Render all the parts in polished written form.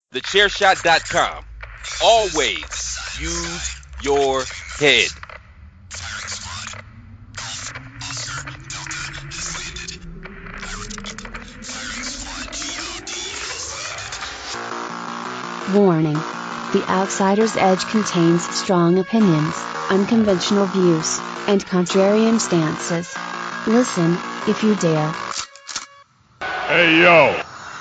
TheChairShot.com. Always use your head. Warning. The Outsider's Edge contains strong opinions, unconventional views, and contrarian stances. Listen, if you dare. Hey yo!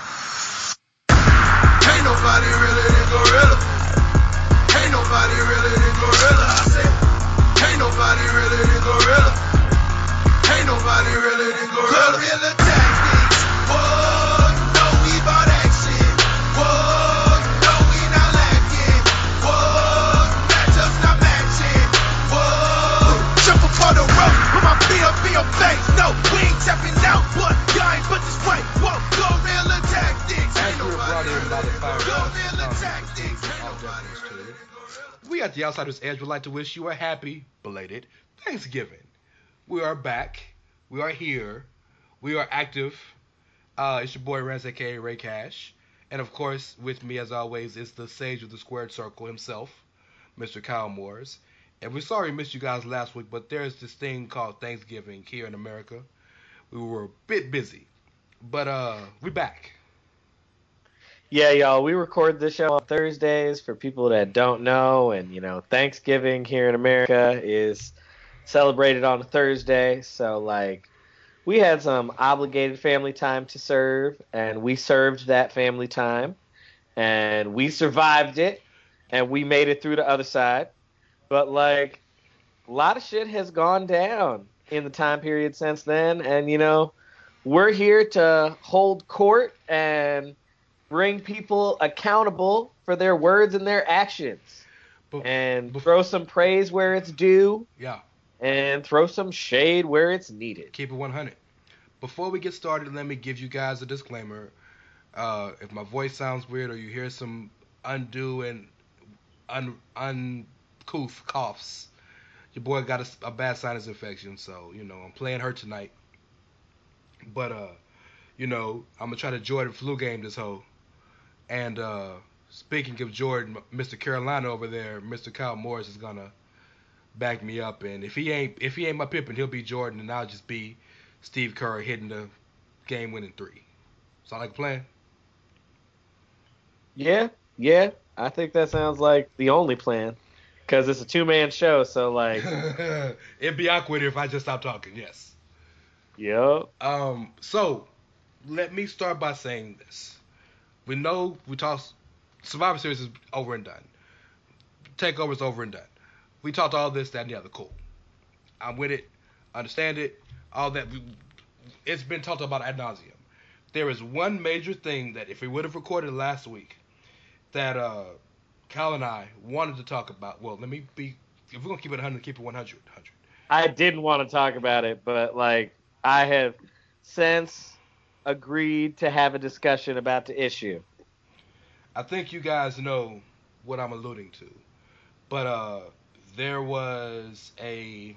Ain't nobody realer than Gorilla. Ain't nobody realer than Gorilla. I said, ain't nobody realer than Gorilla. Ain't nobody realer than Gorilla. Gorilla tactics. Whoa, you know we bout action. Whoa, you know we not lacking. Whoa, matchups not matching. Whoa, jump up on the rope, put my feet up in your face. No, we ain't tapping out, but y'all ain't but this way. Whoa, Gorilla tactics. Ain't nobody realer than Gorilla tactics. Ain't nobody realer than Gorilla. We at the Outsider's Edge would like to wish you a happy, belated Thanksgiving. We are back. We are here. We are active. It's your boy Renz, aka Ray Cash. And of course, with me as always is the sage of the squared circle himself, Mr. Kyle Moores. And we're sorry we missed you guys last week, but there's this thing called Thanksgiving here in America. We were a bit busy. But we back. Yeah, y'all, we record this show on Thursdays for people that don't know. And, Thanksgiving here in America is celebrated on a Thursday. So, we had some obligated family time to serve, and we served that family time, and we survived it, and we made it through the other side. But, a lot of shit has gone down in the time period since then. And, we're here to hold court and bring people accountable for their words and their actions, and throw some praise where it's due, Yeah. and throw some shade where it's needed. Keep it 100. Before we get started, let me give you guys a disclaimer. If my voice sounds weird or you hear some undue and uncouth coughs, your boy got a bad sinus infection, so, I'm playing hurt tonight. But, I'm going to try to Jordan flu game this hoe. And speaking of Jordan, Mr. Carolina over there, Mr. Kyle Morris is gonna back me up. And if he ain't my Pippen, he'll be Jordan, and I'll just be Steve Kerr hitting the game-winning three. Sound like a plan? Yeah, I think that sounds like the only plan, because it's a two-man show. So It'd be awkward if I just stopped talking. Yes. Yep. So let me start by saying this. We know we talked. Survivor Series is over and done. Takeover is over and done. We talked all this, that, and the other. Cool. I'm with it. Understand it. All that. It's been talked about ad nauseum. There is one major thing that if we would have recorded last week, that Cal and I wanted to talk about. Well, let me be. If we're gonna keep it 100, keep it 100. I didn't want to talk about it, but I have since agreed to have a discussion about the issue. I think you guys know what I'm alluding to. But there was a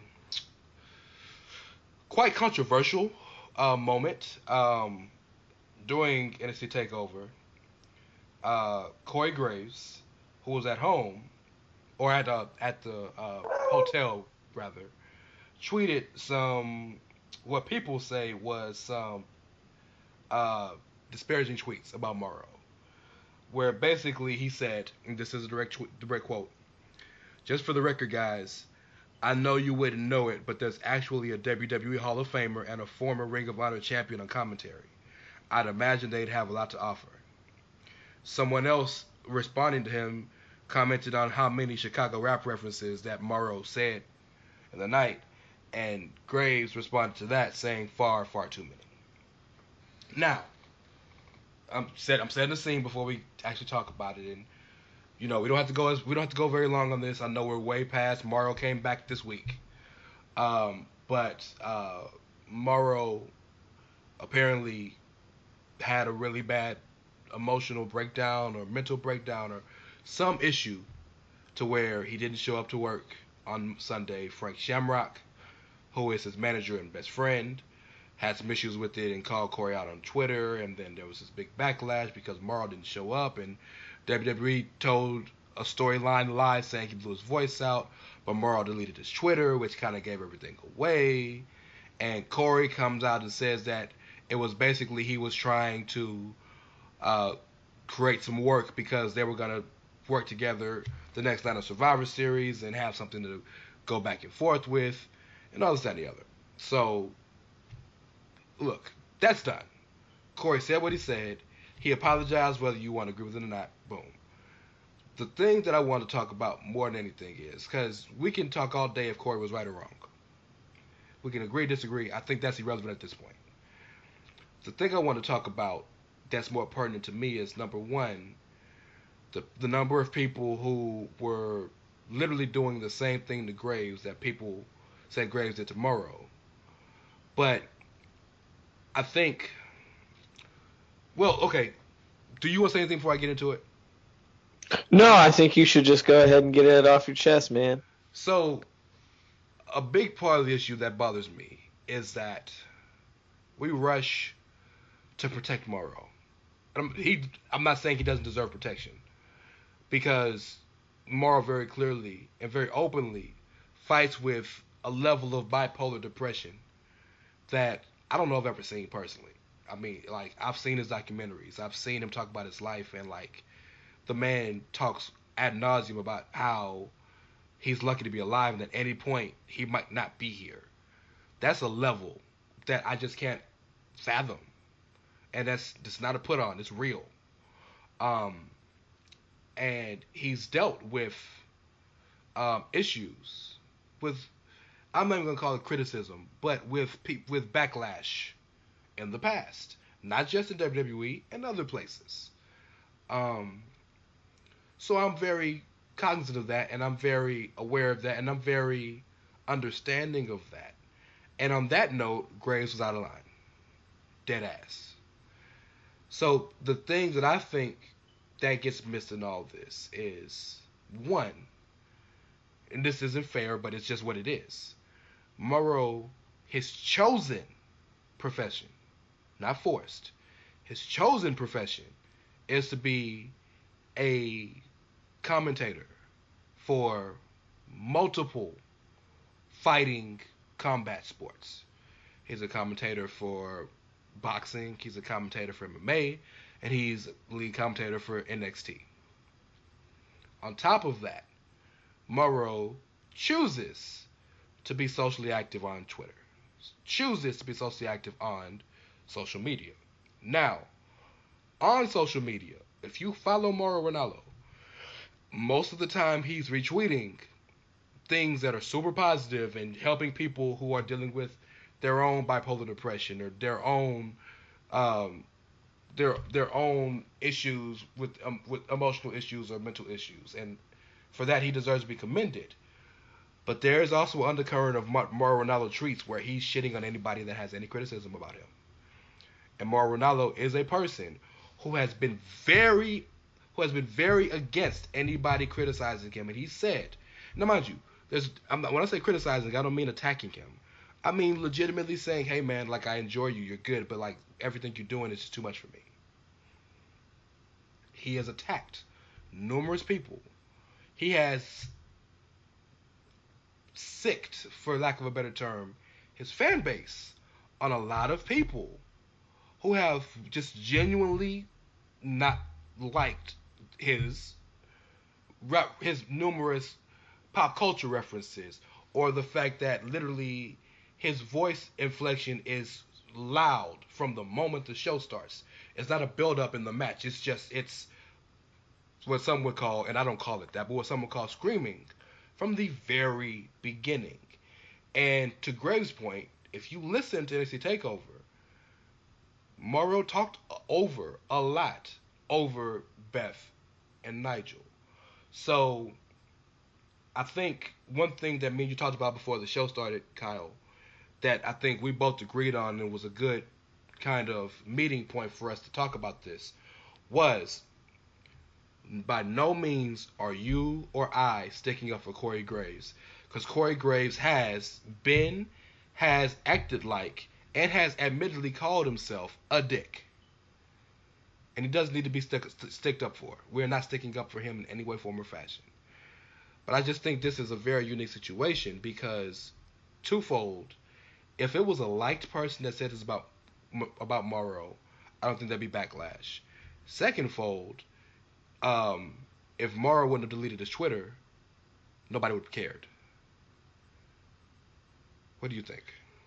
quite controversial moment during NXT TakeOver. Corey Graves, who was at home, or at the hotel rather, tweeted some what people say was some disparaging tweets about Morrow, where basically he said, and this is a direct quote, "Just for the record, guys, I know you wouldn't know it, but there's actually a WWE Hall of Famer and a former Ring of Honor champion on commentary. I'd imagine they'd have a lot to offer." Someone else responding to him commented on how many Chicago rap references that Morrow said in the night, and Graves responded to that saying far, far too many. Now, I'm setting the scene before we actually talk about it, and we don't have to go very long on this. I know we're way past. Morrow came back this week, but Morrow apparently had a really bad emotional breakdown or mental breakdown or some issue to where he didn't show up to work on Sunday. Frank Shamrock, who is his manager and best friend, had some issues with it and called Corey out on Twitter, and then there was this big backlash because Morrow didn't show up, and WWE told a storyline lie saying he blew his voice out, but Morrow deleted his Twitter, which kind of gave everything away. And Corey comes out and says that it was basically he was trying to create some work because they were going to work together the next night of Survivor Series and have something to go back and forth with, and all this, that, and the other. So, look, that's done. Corey said what he said. He apologized, whether you want to agree with it or not. Boom. The thing that I want to talk about more than anything is, because we can talk all day if Corey was right or wrong. We can agree, disagree. I think that's irrelevant at this point. The thing I want to talk about that's more pertinent to me is, number one, the number of people who were literally doing the same thing to Graves that people said Graves did to Morrow. But I think, well, okay, do you want to say anything before I get into it? No, I think you should just go ahead and get it off your chest, man. So, a big part of the issue that bothers me is that we rush to protect Morrow. I'm not saying he doesn't deserve protection, because Morrow very clearly and very openly fights with a level of bipolar depression that I don't know if I've ever seen personally. I mean, like, I've seen his documentaries. I've seen him talk about his life, and, like, the man talks ad nauseum about how he's lucky to be alive and at any point he might not be here. That's a level that I just can't fathom. And that's not a put on, it's real. And he's dealt with issues with, I'm not even gonna call it criticism, but with backlash in the past, not just in WWE and other places. So I'm very cognizant of that, and I'm very aware of that, and I'm very understanding of that. And on that note, Graves was out of line, dead ass. So the thing that I think that gets missed in all this is, one, and this isn't fair, but it's just what it is. Morrow, his chosen profession, not forced, his chosen profession is to be a commentator for multiple fighting combat sports. He's a commentator for boxing, he's a commentator for MMA, and he's lead commentator for NXT. On top of that, Morrow chooses to be socially active on Twitter, chooses to be socially active on social media. Now, on social media, if you follow Mauro Ranallo, most of the time he's retweeting things that are super positive and helping people who are dealing with their own bipolar depression or their own issues with emotional issues or mental issues, and for that he deserves to be commended. But there is also an undercurrent of Mauro Ranallo tweets where he's shitting on anybody that has any criticism about him. And Mauro Ranallo is a person who has been very against anybody criticizing him, and he said, now mind you, when I say criticizing, I don't mean attacking him. I mean legitimately saying, hey man, like, I enjoy you, you're good, but like everything you're doing is just too much for me. He has attacked numerous people. He has sicked, for lack of a better term, his fan base on a lot of people who have just genuinely not liked his numerous pop culture references, or the fact that literally his voice inflection is loud from the moment the show starts. It's not a build up in the match. It's what some would call, and I don't call it that, but what some would call screaming from the very beginning. And to Graves' point, if you listen to NXT TakeOver, Morrow talked a lot over Beth and Nigel. So I think one thing that me and you talked about before the show started, Kyle, that I think we both agreed on and was a good kind of meeting point for us to talk about this was, by no means are you or I sticking up for Corey Graves, because Corey Graves has acted like, and has admittedly called himself a dick. and he does need to be sticked up for. We're not sticking up for him in any way, form, or fashion. But I just think this is a very unique situation because, twofold, if it was a liked person that said this about Morrow, I don't think that'd be backlash. Secondfold, if Morrow wouldn't have deleted his Twitter, nobody would have cared. What do you think?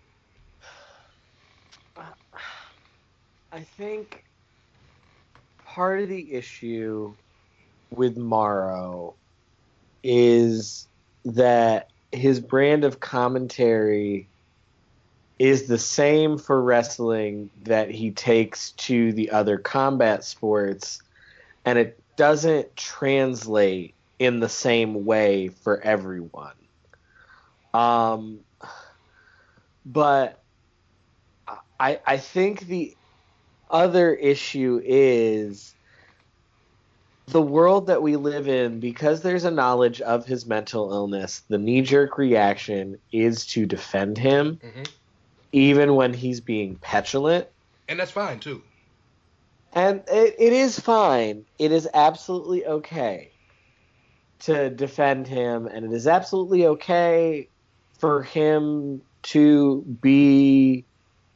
I think part of the issue with Morrow is that his brand of commentary is the same for wrestling that he takes to the other combat sports, and it doesn't translate in the same way for everyone. But I think the other issue is the world that we live in, because there's a knowledge of his mental illness, the knee-jerk reaction is to defend him, even when he's being petulant. And that's fine, too. And it is fine. It is absolutely okay to defend him, and it is absolutely okay for him to be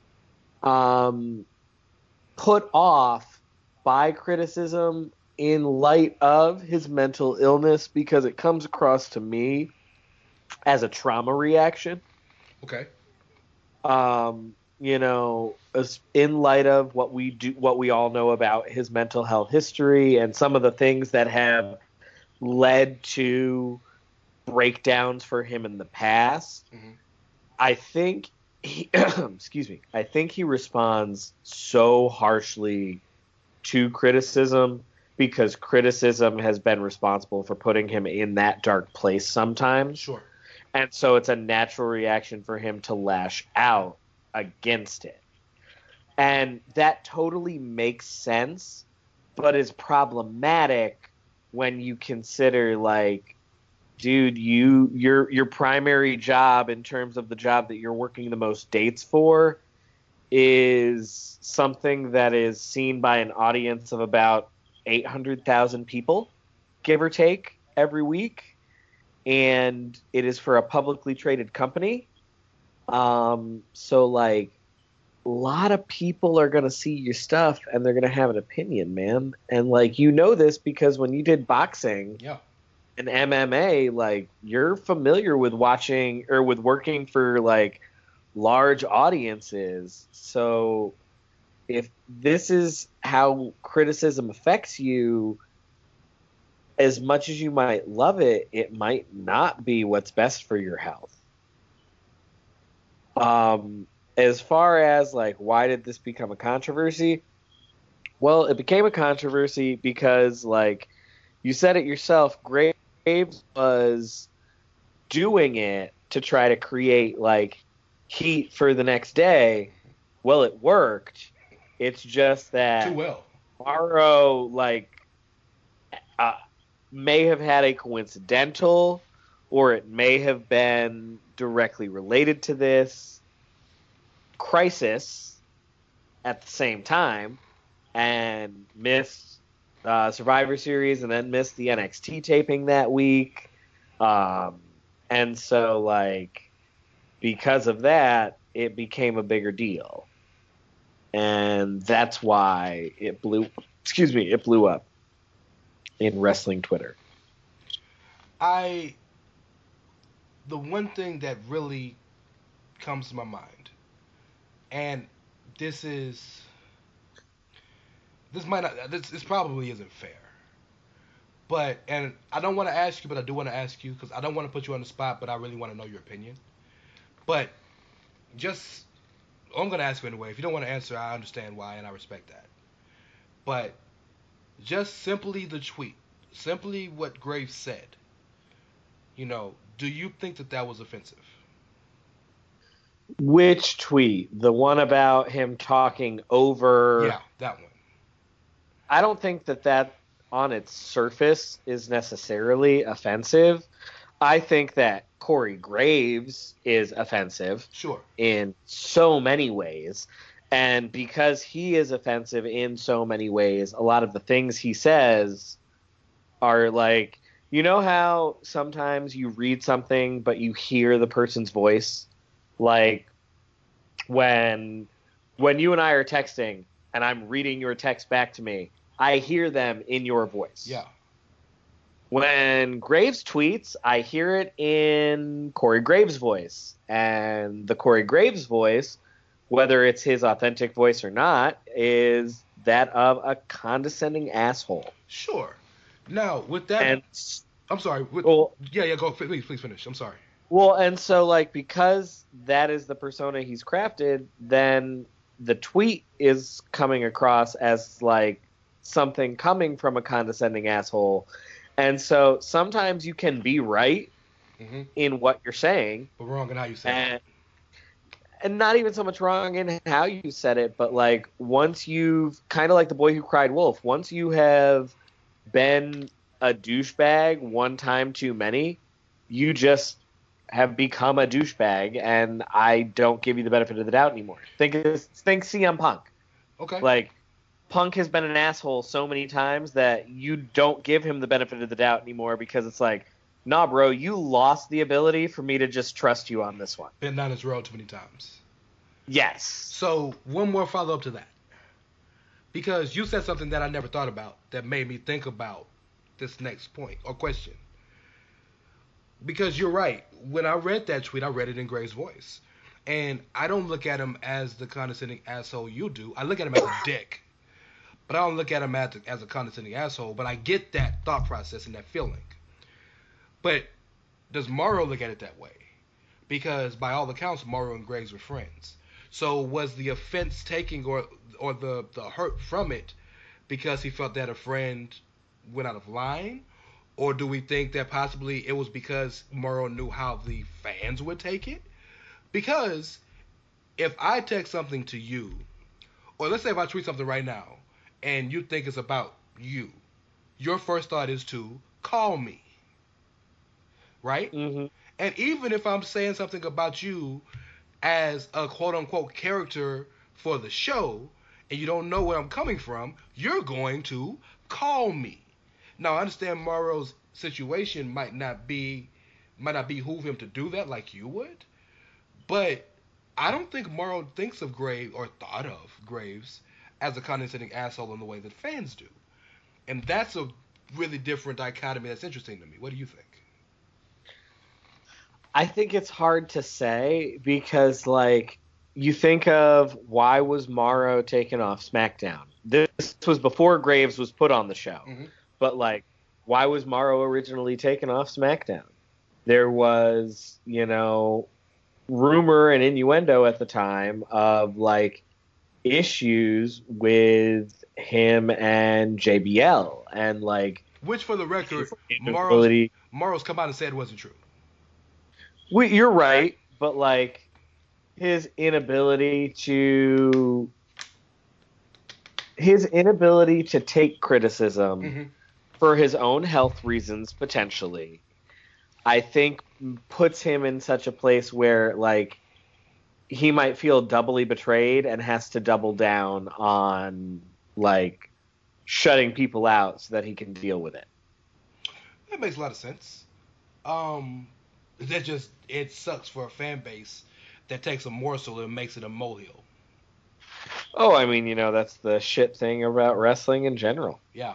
put off by criticism in light of his mental illness, because it comes across to me as a trauma reaction. Okay. In light of what we all know about his mental health history and some of the things that have led to breakdowns for him in the past, I think he, I think he responds so harshly to criticism because criticism has been responsible for putting him in that dark place sometimes. Sure. And so it's a natural reaction for him to lash out against it. And that totally makes sense, but is problematic when you consider, like, dude, your primary job in terms of the job that you're working the most dates for is something that is seen by an audience of about 800,000 people, give or take, every week. And it is for a publicly traded company. So, like, a lot of people are going to see your stuff and they're going to have an opinion, man. And, like, this because when you did boxing and MMA, like, you're familiar with watching or with working for, like, large audiences. So if this is how criticism affects you, as much as you might love it, it might not be what's best for your health. As far as, like, why did this become a controversy? Well, it became a controversy because, like, you said it yourself, Graves was doing it to try to create, like, heat for the next day. Well, it worked. It's just that Too well. Morrow, like, may have had a coincidental, or it may have been directly related to this crisis at the same time, and missed Survivor Series and then missed the NXT taping that week. And so, like, because of that, it became a bigger deal. And that's why it blew up in wrestling Twitter. The one thing that really comes to my mind, and this probably isn't fair, and I don't want to ask you, but I do want to ask you because I don't want to put you on the spot, but I really want to know your opinion. But I'm going to ask you anyway. If you don't want to answer, I understand why, and I respect that. But just simply the tweet, simply what Graves said, do you think that was offensive? Which tweet? The one about him talking over... Yeah, that one. I don't think that on its surface is necessarily offensive. I think that Corey Graves is offensive. Sure. In so many ways. And because he is offensive in so many ways, a lot of the things he says are like, you know how sometimes you read something but you hear the person's voice? Like when you and I are texting and I'm reading your text back to me, I hear them in your voice. Yeah. When Graves tweets, I hear it in Corey Graves' voice. And the Corey Graves' voice, whether it's his authentic voice or not, is that of a condescending asshole. Sure. Now, with that... And, I'm sorry. well, yeah, go. Please finish. I'm sorry. Well, and so, like, because that is the persona he's crafted, then the tweet is coming across as, like, something coming from a condescending asshole. And so sometimes you can be right in what you're saying. But wrong in how you say it. And not even so much wrong in how you said it, but, like, once you've, kind of like the boy who cried wolf, once you have been a douchebag one time too many, you just have become a douchebag, and I don't give you the benefit of the doubt anymore. Think CM Punk. Okay. Like, Punk has been an asshole so many times that you don't give him the benefit of the doubt anymore because it's like, nah, bro, you lost the ability for me to just trust you on this one. Been down this road too many times. Yes. So, one more follow-up to that. Because you said something that I never thought about that made me think about this next point or question. Because you're right. When I read that tweet, I read it in Graves' voice. And I don't look at him as the condescending asshole you do. I look at him as a dick. But I don't look at him as a condescending asshole. But I get that thought process and that feeling. But does Mauro look at it that way? Because by all accounts, Mauro and Graves were friends. So was the offense taking or the hurt from it because he felt that a friend went out of line? Or do we think that possibly it was because Mauro knew how the fans would take it? Because if I text something to you, or let's say if I tweet something right now, and you think it's about you, your first thought is to call me. Right? Mm-hmm. And even if I'm saying something about you as a quote-unquote character for the show, and you don't know where I'm coming from, you're going to call me. Now, I understand Mauro's situation might not behoove him to do that like you would, but I don't think Mauro thinks of Graves or thought of Graves as a condescending asshole in the way that fans do. And that's a really different dichotomy that's interesting to me. What do you think? I think it's hard to say because, like, you think of why was Mauro taken off SmackDown? This was before Graves was put on the show. Mm-hmm. But, like, why was Mauro originally taken off SmackDown? There was, you know, rumor and innuendo at the time of, like, issues with him and JBL. And, like... Which, for the record, Mauro's come out and said wasn't true. You're right, but, like, his inability to take criticism for his own health reasons, potentially, I think puts him in such a place where, like, he might feel doubly betrayed and has to double down on, like, shutting people out so that he can deal with it. That makes a lot of sense. It sucks for a fan base that takes a morsel and makes it a molehill. Oh, I mean, you know, that's the shit thing about wrestling in general. Yeah.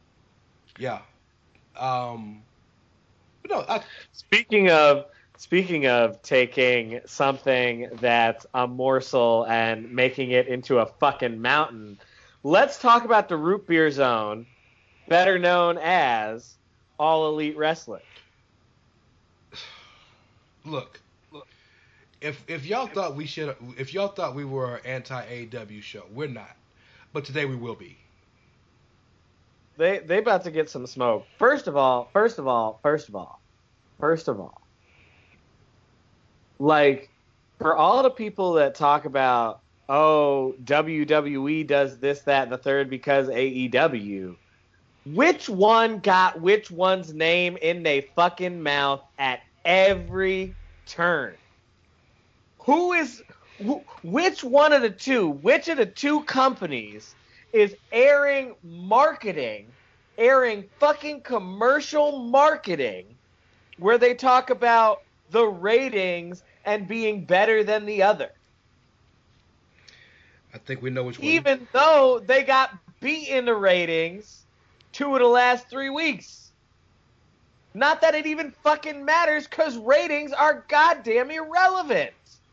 But no, Speaking of taking something that's a morsel and making it into a fucking mountain, let's talk about the Root Beer Zone, better known as All Elite Wrestling. Look. If y'all thought we were an anti-AEW show, we're not. But today we will be. They about to get some smoke. First of all. Like, for all the people that talk about, oh, WWE does this, that, and the third because AEW, which one got which one's name in their fucking mouth at every turn? Who is Which one of the two? Which of the two companies is airing fucking commercial marketing where they talk about the ratings and being better than the other? I think we know which one. Even though they got beat in the ratings 2 of the last 3 weeks. Not that it even fucking matters, because ratings are goddamn irrelevant.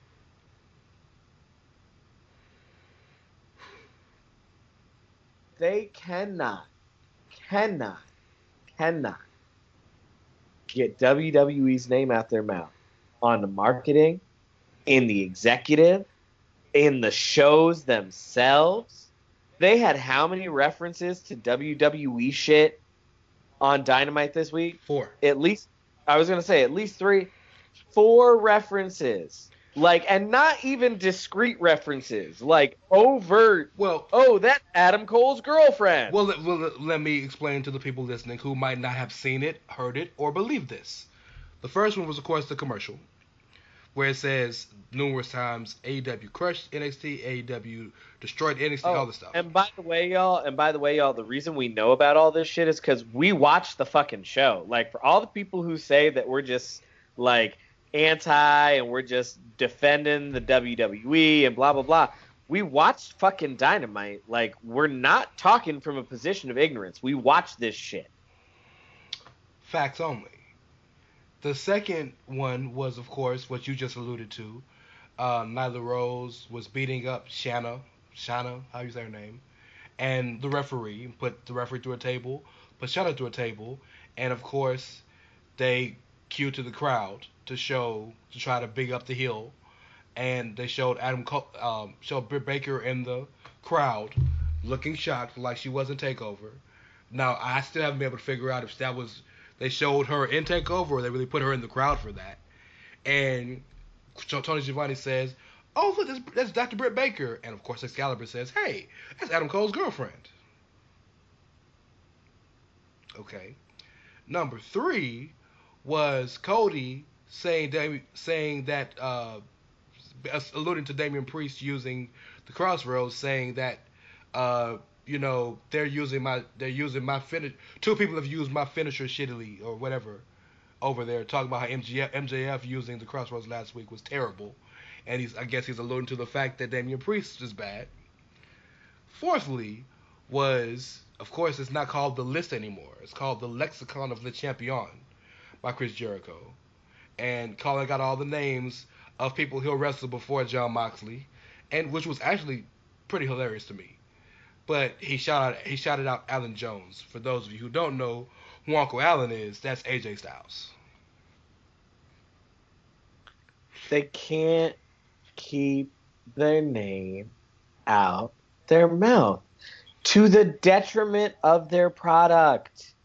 They cannot get WWE's name out their mouth on the marketing, in the executive, in the shows themselves. They had how many references to WWE shit on Dynamite this week? 4. At least 3. 4 references. Like, and not even discreet references. Like, overt. Well, oh, that's Adam Cole's girlfriend. Well, let me explain to the people listening who might not have seen it, heard it, or believed this. The first one was, of course, the commercial, where it says numerous times AEW crushed NXT, AEW destroyed NXT, all this stuff. And by the way, y'all, the reason we know about all this shit is because we watched the fucking show. Like, for all the people who say that we're just, like, anti and we're just defending the WWE and blah, blah, blah, we watched fucking Dynamite. Like, we're not talking from a position of ignorance. We watched this shit. Facts only. The second one was, of course, what you just alluded to. Nyla Rose was beating up Shanna, how you say her name, and the referee put the referee through a table, put Shanna through a table, and of course, they cued to the crowd to try to big up the heel, and they showed showed Britt Baker in the crowd, looking shocked, like she wasn't Takeover. Now, I still haven't been able to figure out if that was they showed her in Takeover or they really put her in the crowd for that. And Tony Schiavone says, "Oh, look, that's Dr. Britt Baker," and of course Excalibur says, "Hey, that's Adam Cole's girlfriend." Okay. Number 3 was Cody saying that alluding to Damian Priest using the Crossroads, saying that they're using my finish. 2 people have used my finisher shittily or whatever over there, talking about how MJF using the Crossroads last week was terrible, and I guess he's alluding to the fact that Damian Priest is bad. Fourthly was, of course, it's not called The List anymore. It's called The Lexicon of Le Champion by Chris Jericho, and calling out all the names of people he'll wrestle before Jon Moxley, and which was actually pretty hilarious to me. But he shouted out Alan Jones. For those of you who don't know who Uncle Alan is, that's AJ Styles. They can't keep their name out their mouth, to the detriment of their product.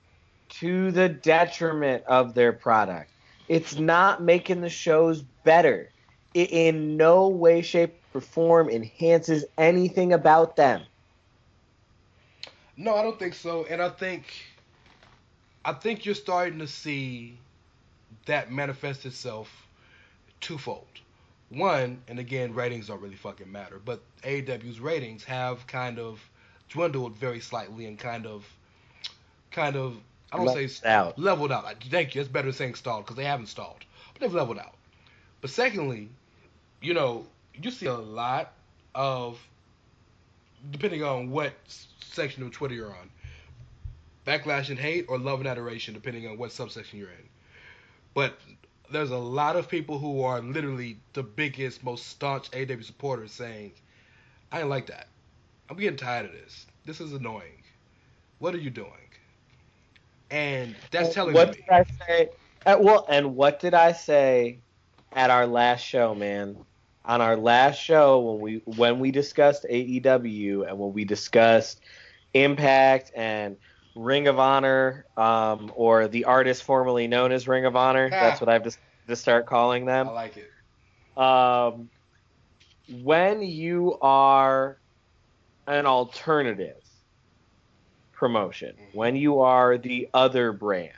It's not making the shows better. It in no way, shape, or form enhances anything about them. No, I don't think so. And I think you're starting to see that manifest itself twofold. One, and again, ratings don't really fucking matter, but AEW's ratings have kind of dwindled very slightly and kind of I don't say leveled out. Thank you. It's better than saying stalled, because they haven't stalled, but they've leveled out. But secondly, you see a lot of, depending on what section of Twitter you're on, backlash and hate or love and adoration, depending on what subsection you're in. But there's a lot of people who are literally the biggest, most staunch AEW supporters saying, "I ain't like that. I'm getting tired of this. This is annoying. What are you doing?" And that's telling me. What did I say? And what did I say at our last show, man? On our last show, when we discussed AEW and when we discussed Impact and Ring of Honor, or the artist formerly known as Ring of Honor, that's what I've to start calling them. I like it. When you are an alternative promotion, when you are the other brand,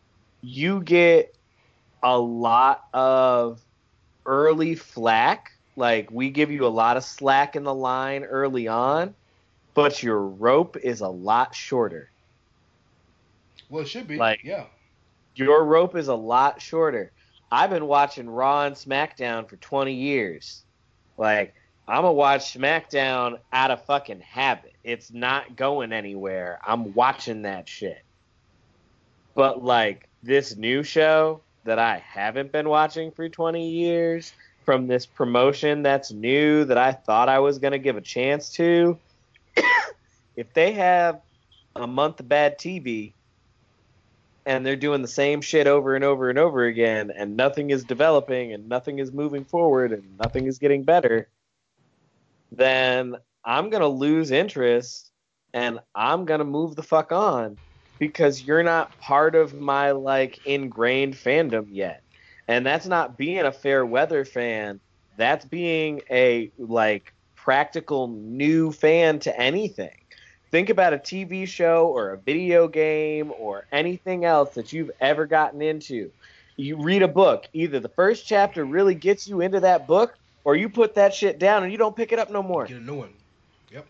you get a lot of early flack Like, we give you a lot of slack in the line early on, but your rope is a lot shorter. Well, it should be. Like, yeah. your rope is a lot shorter. I've been watching Raw and SmackDown for 20 years. Like, I'm going to watch SmackDown out of fucking habit. It's not going anywhere. I'm watching that shit. But, like, this new show that I haven't been watching for 20 years, from this promotion that's new that I thought I was going to give a chance to, if they have a month of bad TV and they're doing the same shit over and over and over again and nothing is developing and nothing is moving forward and nothing is getting better, then I'm going to lose interest and I'm going to move the fuck on because you're not part of my, like, ingrained fandom yet. And that's not being a fair weather fan. That's being a, like, practical new fan to anything. Think about a TV show or a video game or anything else that you've ever gotten into. You read a book. Either the first chapter really gets you into that book or you put that shit down and you don't pick it up no more. Get a new one. Yep.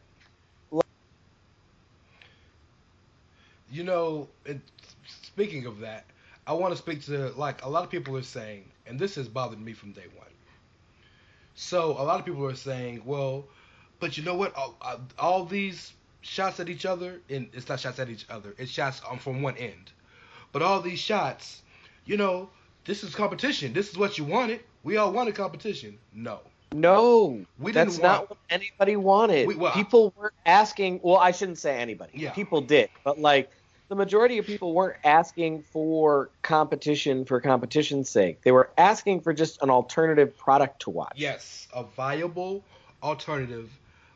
You know, speaking of that, I want to speak to, like, a lot of people are saying, and this has bothered me from day one. So a lot of people are saying, well, but you know what? All these shots at each other, and it's not shots at each other, it's shots from one end. But all these shots, you know, this is competition. This is what you wanted. We all wanted competition. No, that's not what anybody wanted. People weren't asking. Well, I shouldn't say anybody. Yeah. People did, but, like, the majority of people weren't asking for competition for competition's sake. They were asking for just an alternative product to watch. Yes, a viable alternative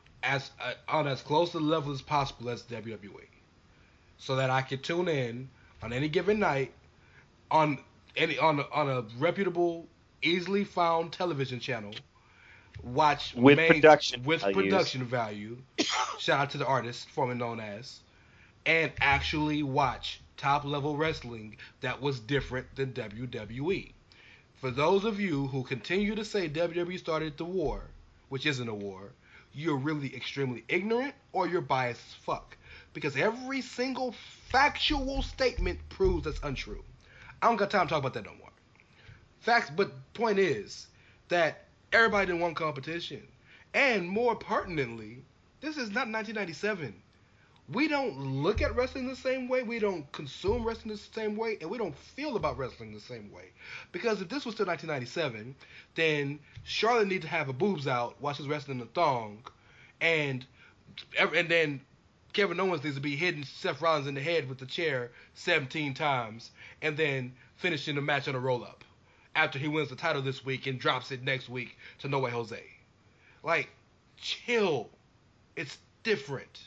on as close to the level as possible as WWE, so that I could tune in on any given night on a reputable, easily found television channel, watch with production value. Shout out to the artist formerly known as, and actually watch top level wrestling that was different than WWE. For those of you who continue to say WWE started the war, which isn't a war, you're really extremely ignorant or you're biased as fuck. Because every single factual statement proves that's untrue. I don't got time to talk about that no more. Facts, but point is that everybody didn't want competition. And more pertinently, this is not 1997. We don't look at wrestling the same way, we don't consume wrestling the same way, and we don't feel about wrestling the same way. Because if this was still 1997, then Charlotte needs to have her boobs out while she's wrestling in a thong, and then Kevin Owens needs to be hitting Seth Rollins in the head with the chair 17 times, and then finishing the match on a roll-up after he wins the title this week and drops it next week to No Way Jose. Like, chill. It's different.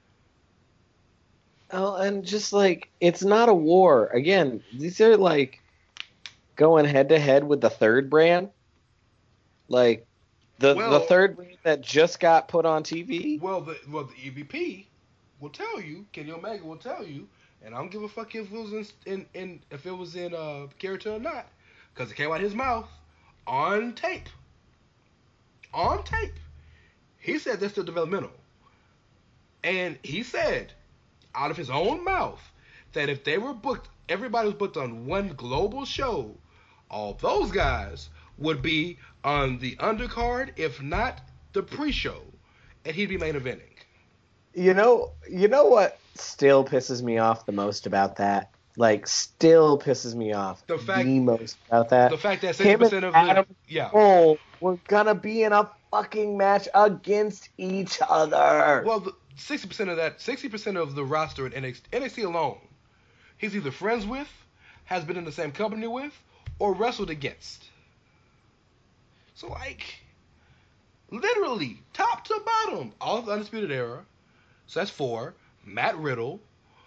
Oh, and just, like, it's not a war. Again, these are, like, going head-to-head with the third brand. Like, the third brand that just got put on TV. Well, the EVP will tell you, Kenny Omega will tell you, and I don't give a fuck if it was in character or not, because it came out of his mouth on tape. On tape. He said they're still developmental. And he said, out of his own mouth, that if they were booked, everybody was booked on one global show, all those guys would be on the undercard, if not the pre-show, and he'd be main eventing. You know what still pisses me off the most about that? Like, still pisses me off the most about that. The fact that 60% of Adam Cole were gonna be in a fucking match against each other. Well, 60% of the roster in NXT alone, he's either friends with, has been in the same company with, or wrestled against. So, like, literally, top to bottom, all of the Undisputed Era. So that's 4. Matt Riddle,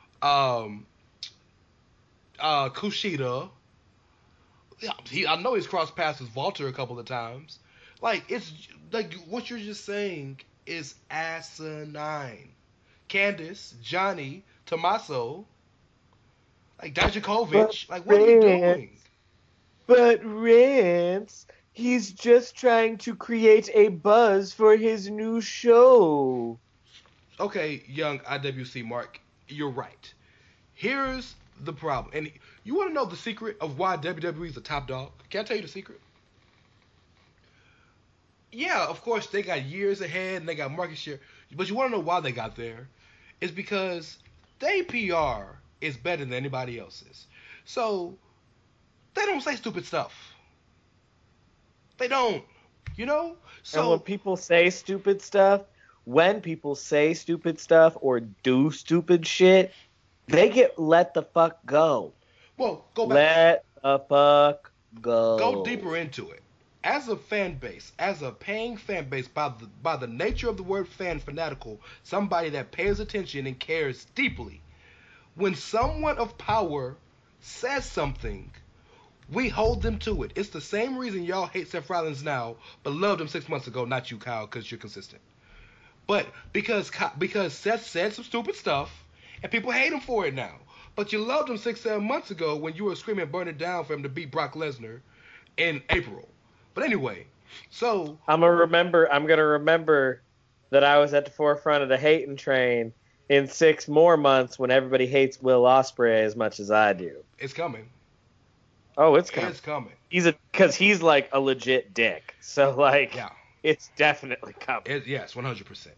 Kushida. I know he's crossed paths with Walter a couple of times. Like, it's like what you're just saying is asinine. Candice, Johnny, Tommaso, like Dijakovic, like what are you doing? But Rance, He's just trying to create a buzz for his new show. Okay, young IWC Mark, you're right. Here's the problem. And you want to know the secret of why WWE is a top dog? Can I tell you the secret? Yeah, of course, they got years ahead and they got market share. But you want to know why they got there? It's because they PR is better than anybody else's. So, they don't say stupid stuff. They don't. You know? So, And when people say stupid stuff or do stupid shit, they get let the fuck go. well, go back. Let the fuck go. Go deeper into it. As a fan base, as a paying fan base, by the nature of the word fan, fanatical, somebody that pays attention and cares deeply, when someone of power says something, we hold them to it. It's the same reason y'all hate Seth Rollins now, but loved him 6 months ago. Not you, Kyle, because you're consistent. But because Seth said some stupid stuff, and people hate him for it now. But you loved him 6-7 months ago when you were screaming burn it down for him to beat Brock Lesnar in April. But anyway, so I'm gonna remember that I was at the forefront of the hating train in 6 more months when everybody hates Will Ospreay as much as I do. it's coming. Oh, it's coming. It's coming. Because he's like a legit dick. So like, Yeah. it's definitely coming. Yes, 100%.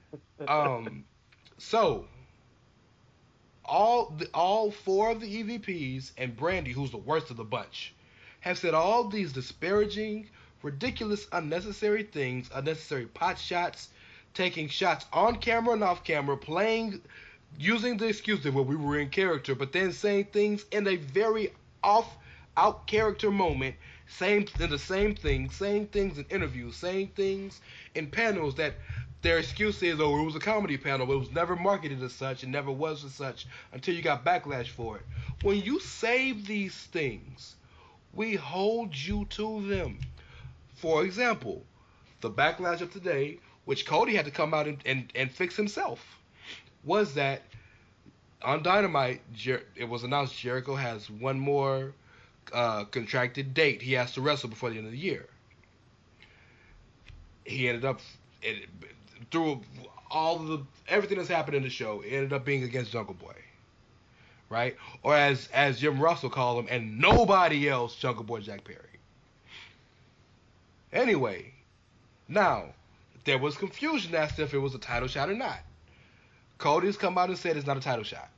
So all 4 of the EVPs and Brandy, who's the worst of the bunch, have said all these disparaging, ridiculous, unnecessary things, unnecessary pot shots, taking shots on camera and off camera, using the excuse that, well, we were in character, but then saying things in a very out character moment, saying the same thing, saying things in interviews, saying things in panels that their excuse is, oh, it was a comedy panel. It was never marketed as such. It never was as such until you got backlash for it. When you save these things, we hold you to them. For example, the backlash of today, which Cody had to come out and fix himself, was that on Dynamite, it was announced Jericho has one more contracted date he has to wrestle before the end of the year. He ended up, through everything that's happened in the show, it ended up being against Jungle Boy. Right? Or as Jim Russell called him, and nobody else, Jungle Boy Jack Perry. Anyway, now, there was confusion as to if it was a title shot or not. Cody's come out and said it's not a title shot.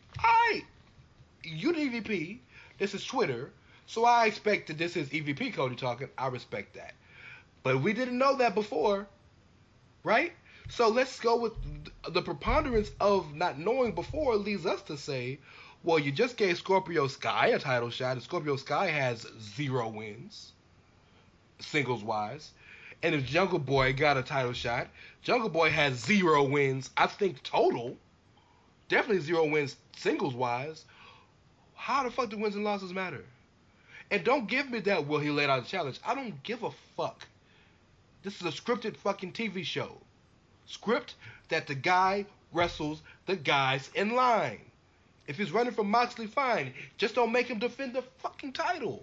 You the EVP, this is Twitter, so I expect that this is EVP Cody talking. I respect that. But we didn't know that before, right? So let's go with the preponderance of not knowing before leads us to say, well, you just gave Scorpio Sky a title shot, and Scorpio Sky has 0 wins, singles-wise. And if Jungle Boy got a title shot, Jungle Boy has 0 wins, I think, total. Definitely 0 wins singles-wise. How the fuck do wins and losses matter? And don't give me that, well, he laid out a challenge. I don't give a fuck. This is a scripted fucking TV show. Script that the guy wrestles the guys in line. If he's running from Moxley, fine. Just don't make him defend the fucking title.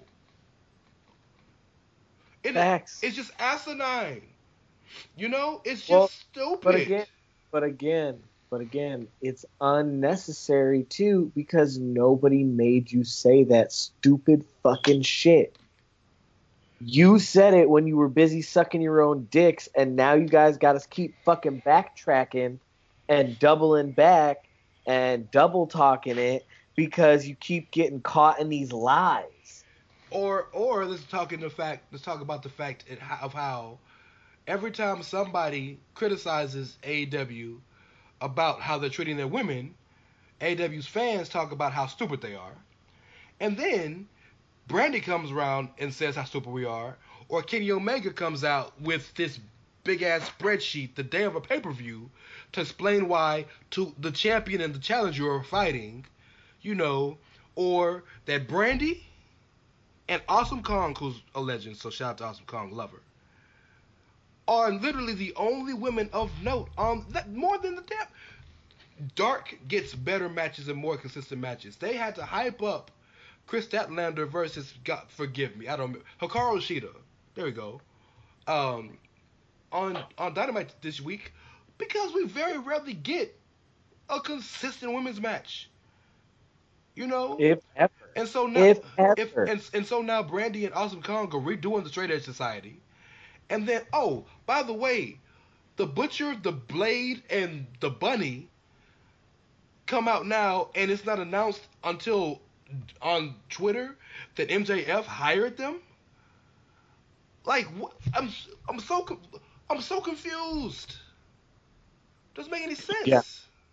Facts. It's just asinine. You know? It's just stupid. But again, it's unnecessary too because nobody made you say that stupid fucking shit. You said it when you were busy sucking your own dicks, and now you guys got to keep fucking backtracking and doubling back and double talking it because you keep getting caught in these lies. Or let's talk about the fact of how every time somebody criticizes AEW about how they're treating their women, AEW's fans talk about how stupid they are. And then Brandy comes around and says how stupid we are, or Kenny Omega comes out with this big-ass spreadsheet the day of a pay-per-view to explain why to the champion and the challenger are fighting, you know, or that Brandy and Awesome Kong, who's a legend, so shout out to Awesome Kong, love her, are literally the only women of note on that, more than the damn. Dark gets better matches and more consistent matches. They had to hype up Chris Statlander versus, God forgive me, I don't know, Hikaru Shida. There we go. On Dynamite this week, because we very rarely get a consistent women's match. You know? If ever. And so now If if ever. and so now Brandy and Awesome Kong are redoing the Straight Edge Society. And then, oh, by the way, the Butcher, the Blade, and the Bunny come out now, and it's not announced until on Twitter that MJF hired them. Like, I'm so confused. Doesn't make any sense. Yeah.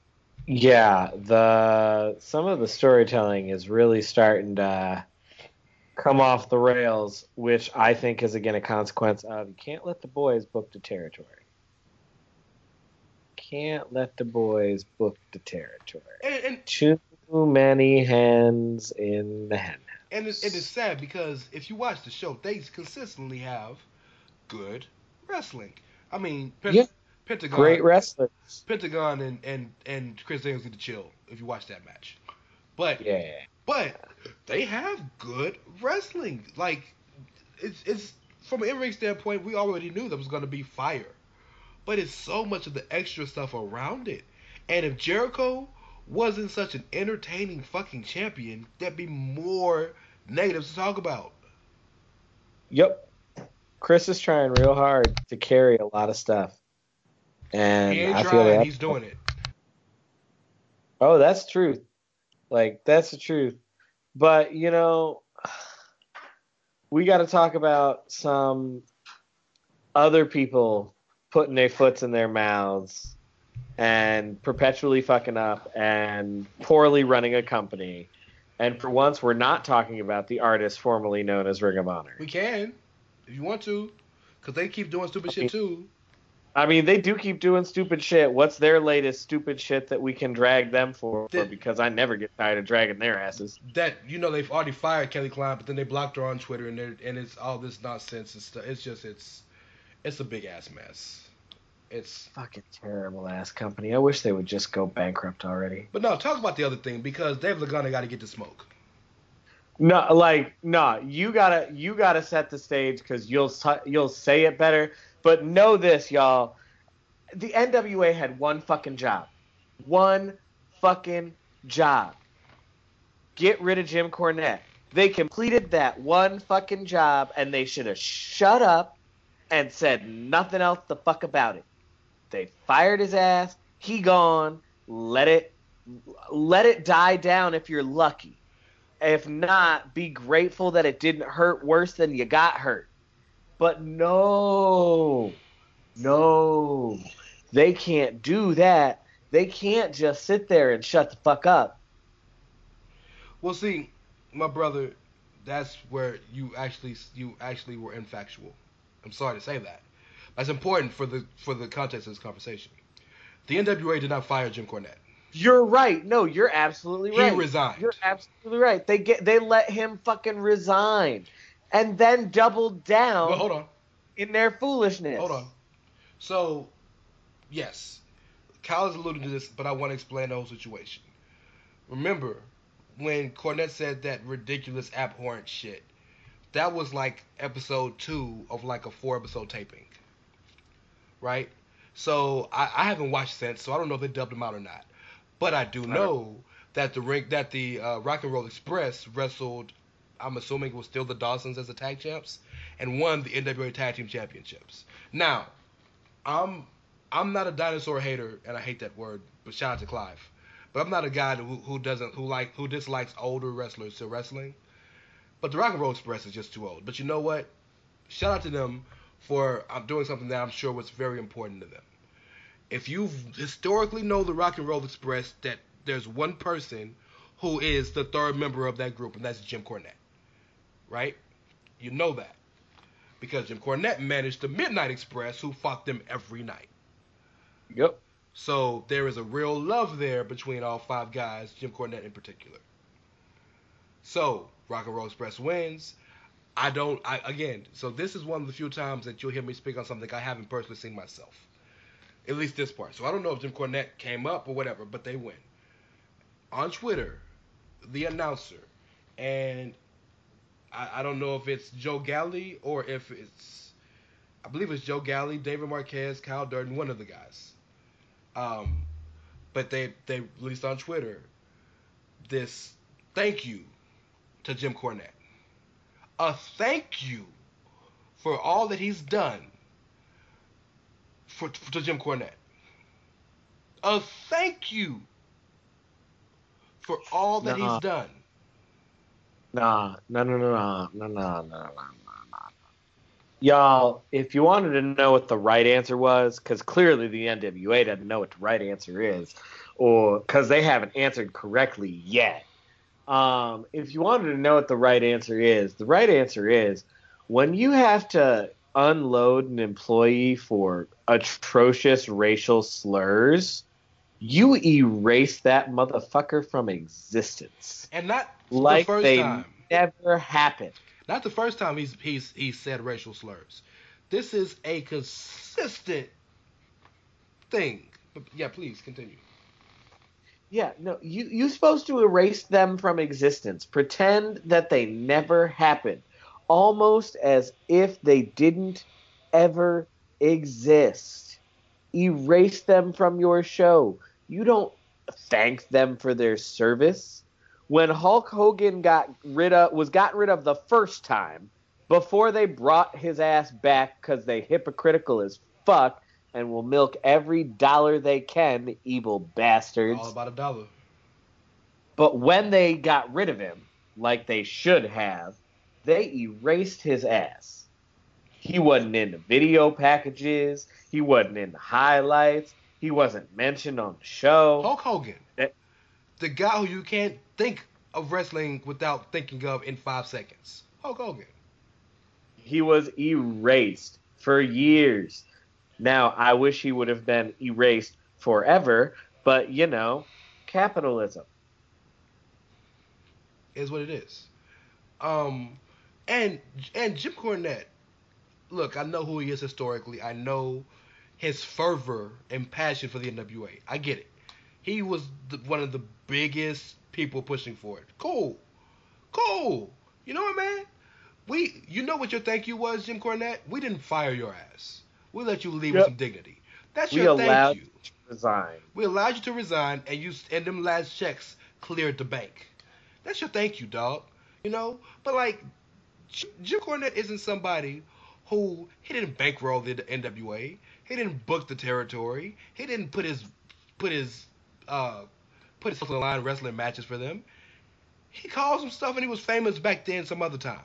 Yeah, some of the storytelling is really starting to come off the rails, which I think is again a consequence of you can't let the boys book the territory. Can't let the boys book the territory. And Too many hands in the hen house. And it is sad because if you watch the show, they consistently have good wrestling. I mean, Yeah. Pentagon, Great wrestlers. Pentagon and Chris Daniels need to chill if you watch that match. But Yeah. but they have good wrestling. Like it's from an in-ring standpoint, we already knew that was going to be fire. But it's so much of the extra stuff around it. And if Jericho wasn't such an entertaining fucking champion, there'd be more negatives to talk about. Yep. Chris is trying real hard to carry a lot of stuff. And He ain't I feel trying, that. he's doing it. Oh, that's the truth. Like, that's the truth. But, you know, we got to talk about some other people putting their foots in their mouths and perpetually fucking up and poorly running a company. And for once, we're not talking about the artist formerly known as Ring of Honor. We can, if you want to, because they keep doing stupid shit too. I mean, they do keep doing stupid shit. What's their latest stupid shit that we can drag them for? Because I never get tired of dragging their asses. That, you know, they've already fired Kelly Klein, but then they blocked her on Twitter, and it's all this nonsense and stuff. It's a big ass mess. It's fucking terrible ass company. I wish they would just go bankrupt already. But no, talk about the other thing, because Dave Lagana got to get the smoke. No, you gotta set the stage because you'll say it better. But know this, y'all. The NWA had one fucking job. One fucking job. Get rid of Jim Cornette. They completed that one fucking job, and they should have shut up and said nothing else the fuck about it. They fired his ass. He gone. Let it die down if you're lucky. If not, be grateful that it didn't hurt worse than you got hurt. But no, they can't do that. They can't just sit there and shut the fuck up. Well, see, my brother, that's where you actually were infactual. I'm sorry to say that. That's important for the context of this conversation. The NWA did not fire Jim Cornette. You're right. No, you're absolutely right. He resigned. You're absolutely right. They let him fucking resign. And then doubled down But hold on. in their foolishness. Hold on. So, yes, Kyle is alluding to this, but I want to explain the whole situation. Remember, when Cornette said that ridiculous abhorrent shit, that was like episode 2 of like a 4-episode taping. Right? So, I haven't watched since, so I don't know if they dubbed him out or not. But I do know that the Rock and Roll Express wrestled, I'm assuming it was still the Dawsons as the tag champs, and won the NWA Tag Team Championships. Now, I'm not a dinosaur hater, and I hate that word, but shout out to Clive. But I'm not a guy who dislikes older wrestlers still wrestling. But the Rock and Roll Express is just too old. But you know what? Shout out to them for doing something that I'm sure was very important to them. If you historically know the Rock and Roll Express, that there's one person who is the third member of that group, and that's Jim Cornette. Right? You know that. Because Jim Cornette managed the Midnight Express, who fought them every night. Yep. So there is a real love there between all 5 guys, Jim Cornette in particular. So, Rock and Roll Express wins. So this is one of the few times that you'll hear me speak on something I haven't personally seen myself. At least this part. So I don't know if Jim Cornette came up or whatever, but they win. On Twitter, the announcer and I don't know if it's Joe Galley or if it's, I believe it's Joe Galley, David Marquez, Kyle Durden, one of the guys. Um, but they released on Twitter this thank you to Jim Cornette. A thank you for all that he's done to Jim Cornette. A thank you for all that he's done. No. Y'all, if you wanted to know what the right answer was, because clearly the NWA doesn't know what the right answer is, or because they haven't answered correctly yet. If you wanted to know what the right answer is when you have to unload an employee for atrocious racial slurs, you erase that motherfucker from existence. And not like the first they time. Never happened. Not the first time he's said racial slurs. This is a consistent thing. But yeah, please continue. Yeah, no, you're supposed to erase them from existence. Pretend that they never happened. Almost as if they didn't ever exist. Erase them from your show. You don't thank them for their service. When Hulk Hogan was gotten rid of the first time, before they brought his ass back because they hypocritical as fuck and will milk every dollar they can, the evil bastards. All about a dollar. But when they got rid of him, like they should have, they erased his ass. He wasn't in the video packages. He wasn't in the highlights. He wasn't mentioned on the show. Hulk Hogan. The guy who you can't think of wrestling without thinking of in 5 seconds. Hulk Hogan. He was erased for years. Now, I wish he would have been erased forever, but, capitalism. Is what it is. And Jim Cornette, look, I know who he is historically. I know his fervor and passion for the NWA. I get it. He was one of the biggest people pushing for it. Cool. You know what, man? You know what your thank you was, Jim Cornette? We didn't fire your ass. We let you leave with some dignity. That's your thank you. We allowed you to resign, and them last checks cleared the bank. That's your thank you, dog. But like, Jim Cornette isn't somebody who, he didn't bankroll the NWA. He didn't book the territory. He didn't put his on the line wrestling matches for them. He calls them stuff and he was famous back then some other time.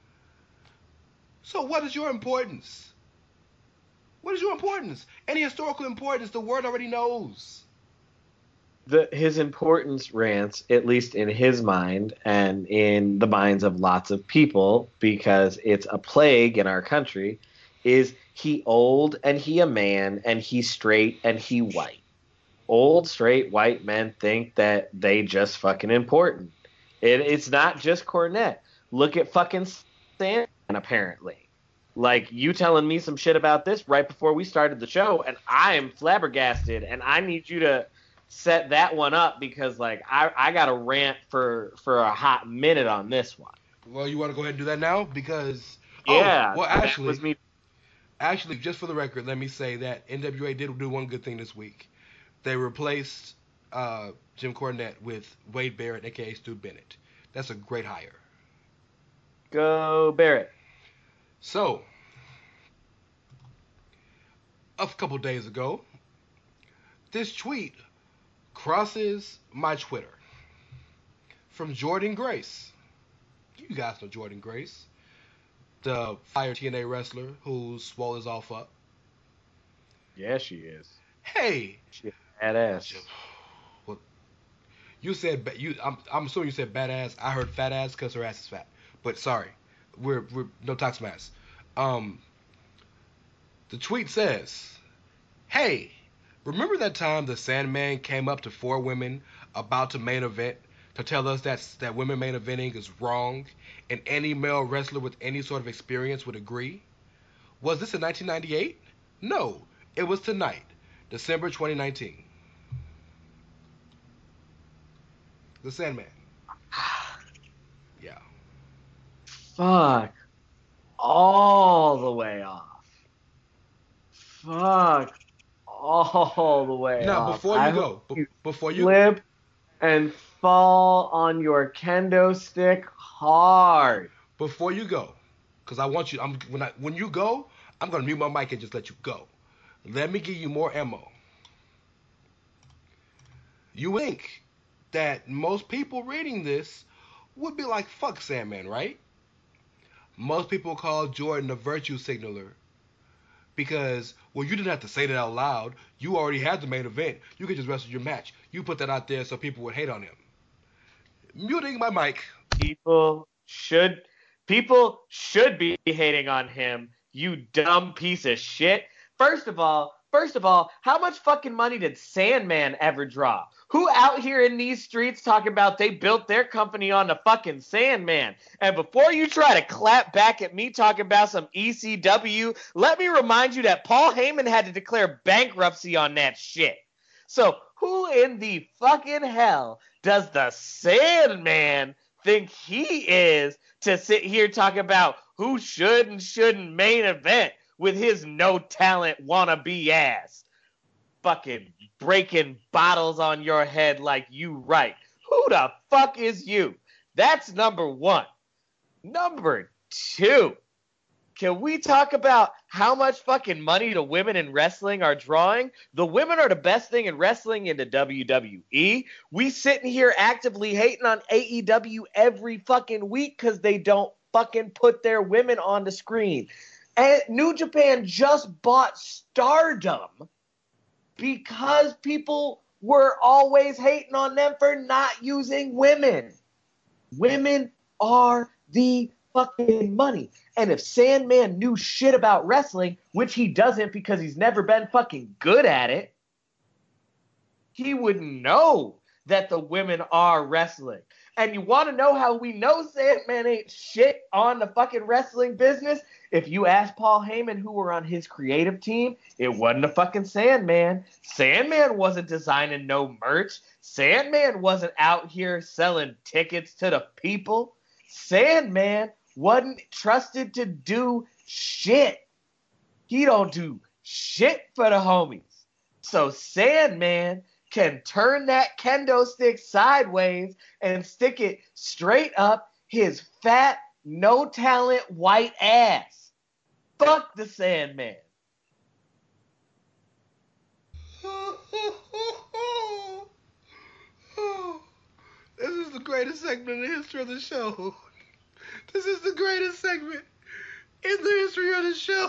So what is your importance? What is your importance? Any historical importance, the world already knows. His importance, Rance, at least in his mind and in the minds of lots of people, because it's a plague in our country, is he old and he a man and he straight and he white. Old, straight, white men think that they just fucking important. It's not just Cornette. Look at fucking Sandman, apparently. Like, you telling me some shit about this right before we started the show, and I am flabbergasted, and I need you to set that one up because, like, I got a rant for a hot minute on this one. Well, you want to go ahead and do that now? Because, yeah. Well, actually, just for the record, let me say that NWA did do one good thing this week. They replaced Jim Cornette with Wade Barrett, a.k.a. Stu Bennett. That's a great hire. Go Barrett. So, a couple days ago, this tweet crosses my Twitter from Jordan Grace. You guys know Jordan Grace, the Fire TNA wrestler who swole his off up. Yeah, she is. Hey. She's badass. Well, you said I'm assuming you said badass. I heard fat ass because her ass is fat. But sorry, we're no talk smash. The tweet says, "Hey, remember that time the Sandman came up to 4 women about to main event to tell us that women main eventing is wrong, and any male wrestler with any sort of experience would agree? Was this in 1998? No, it was tonight, December 2019. The Sandman." Yeah. Fuck all the way off. Fuck all the way Now, off. before I you hope go, you before you slip and fall on your kendo stick hard. before you go, because I want you. When you go, I'm gonna mute my mic and just let you go. Let me give you more ammo. You think that most people reading this would be like, fuck Sandman, right? Most people call Jordan a virtue signaler because, well, you didn't have to say that out loud. You already had the main event. You could just wrestle your match. You put that out there so people would hate on him. Muting my mic. People should be hating on him, you dumb piece of shit. First of all, how much fucking money did Sandman ever draw? Who out here in these streets talking about they built their company on the fucking Sandman? And before you try to clap back at me talking about some ECW, let me remind you that Paul Heyman had to declare bankruptcy on that shit. So who in the fucking hell does the Sandman think he is to sit here talking about who should and shouldn't main event with his no talent wannabe ass? Fucking breaking bottles on your head like you right. Who the fuck is you? That's number one. Number two, can we talk about how much fucking money the women in wrestling are drawing? The women are the best thing in wrestling in the WWE. We sitting here actively hating on AEW every fucking week because they don't fucking put their women on the screen. And New Japan just bought Stardom because people were always hating on them for not using women. Women are the fucking money. And if Sandman knew shit about wrestling, which he doesn't because he's never been fucking good at it, he would know that the women are wrestling. And you want to know how we know Sandman ain't shit on the fucking wrestling business? If you ask Paul Heyman who were on his creative team, it wasn't a fucking Sandman. Sandman wasn't designing no merch. Sandman wasn't out here selling tickets to the people. Sandman wasn't trusted to do shit. He don't do shit for the homies. So Sandman can turn that kendo stick sideways and stick it straight up his fat, no talent white ass. Fuck the Sandman. This is the greatest segment in the history of the show. This is the greatest segment in the history of the show.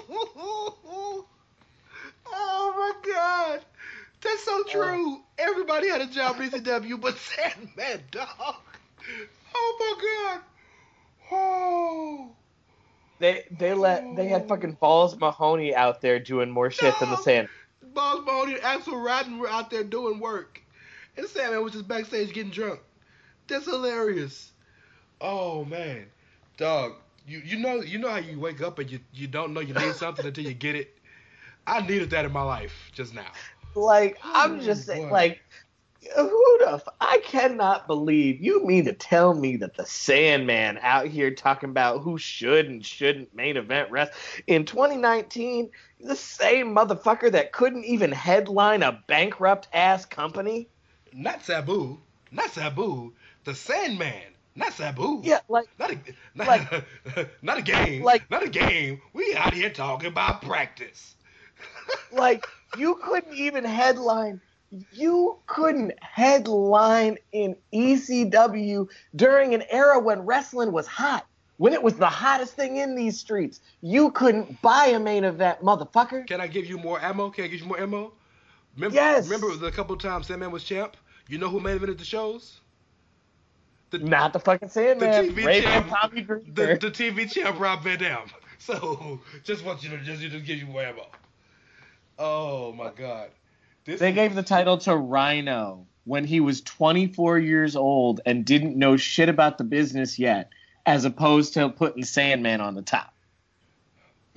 Oh my God. That's so true. Everybody had a job in ECW but Sandman, dog. Oh my God. Oh. They had fucking Balls Mahoney out there doing more shit than the Sandman. Balls Mahoney and Axel Rotten were out there doing work. And Sandman was just backstage getting drunk. That's hilarious. Oh man. Dog, you know how you wake up and you don't know you need something until you get it? I needed that in my life just now. Like, I'm just saying, like, I cannot believe you mean to tell me that the Sandman out here talking about who should and shouldn't main event rest in 2019, the same motherfucker that couldn't even headline a bankrupt ass company? Not Sabu. The Sandman. Not Sabu. Yeah, like, not a game. Like, not a game. We out here talking about practice. Like, you couldn't even headline. You couldn't headline in ECW during an era when wrestling was hot. When it was the hottest thing in these streets. You couldn't buy a main event, motherfucker. Can I give you more ammo? Yes. Remember the couple of times Sandman was champ? You know who main evented the shows? Not the fucking Sandman. The TV champ, Tommy Dreamer. the TV champ Rob Van Dam. So just want you to just give you more ammo. Oh my God. They gave the title to Rhino when he was 24 years old and didn't know shit about the business yet, as opposed to putting Sandman on the top.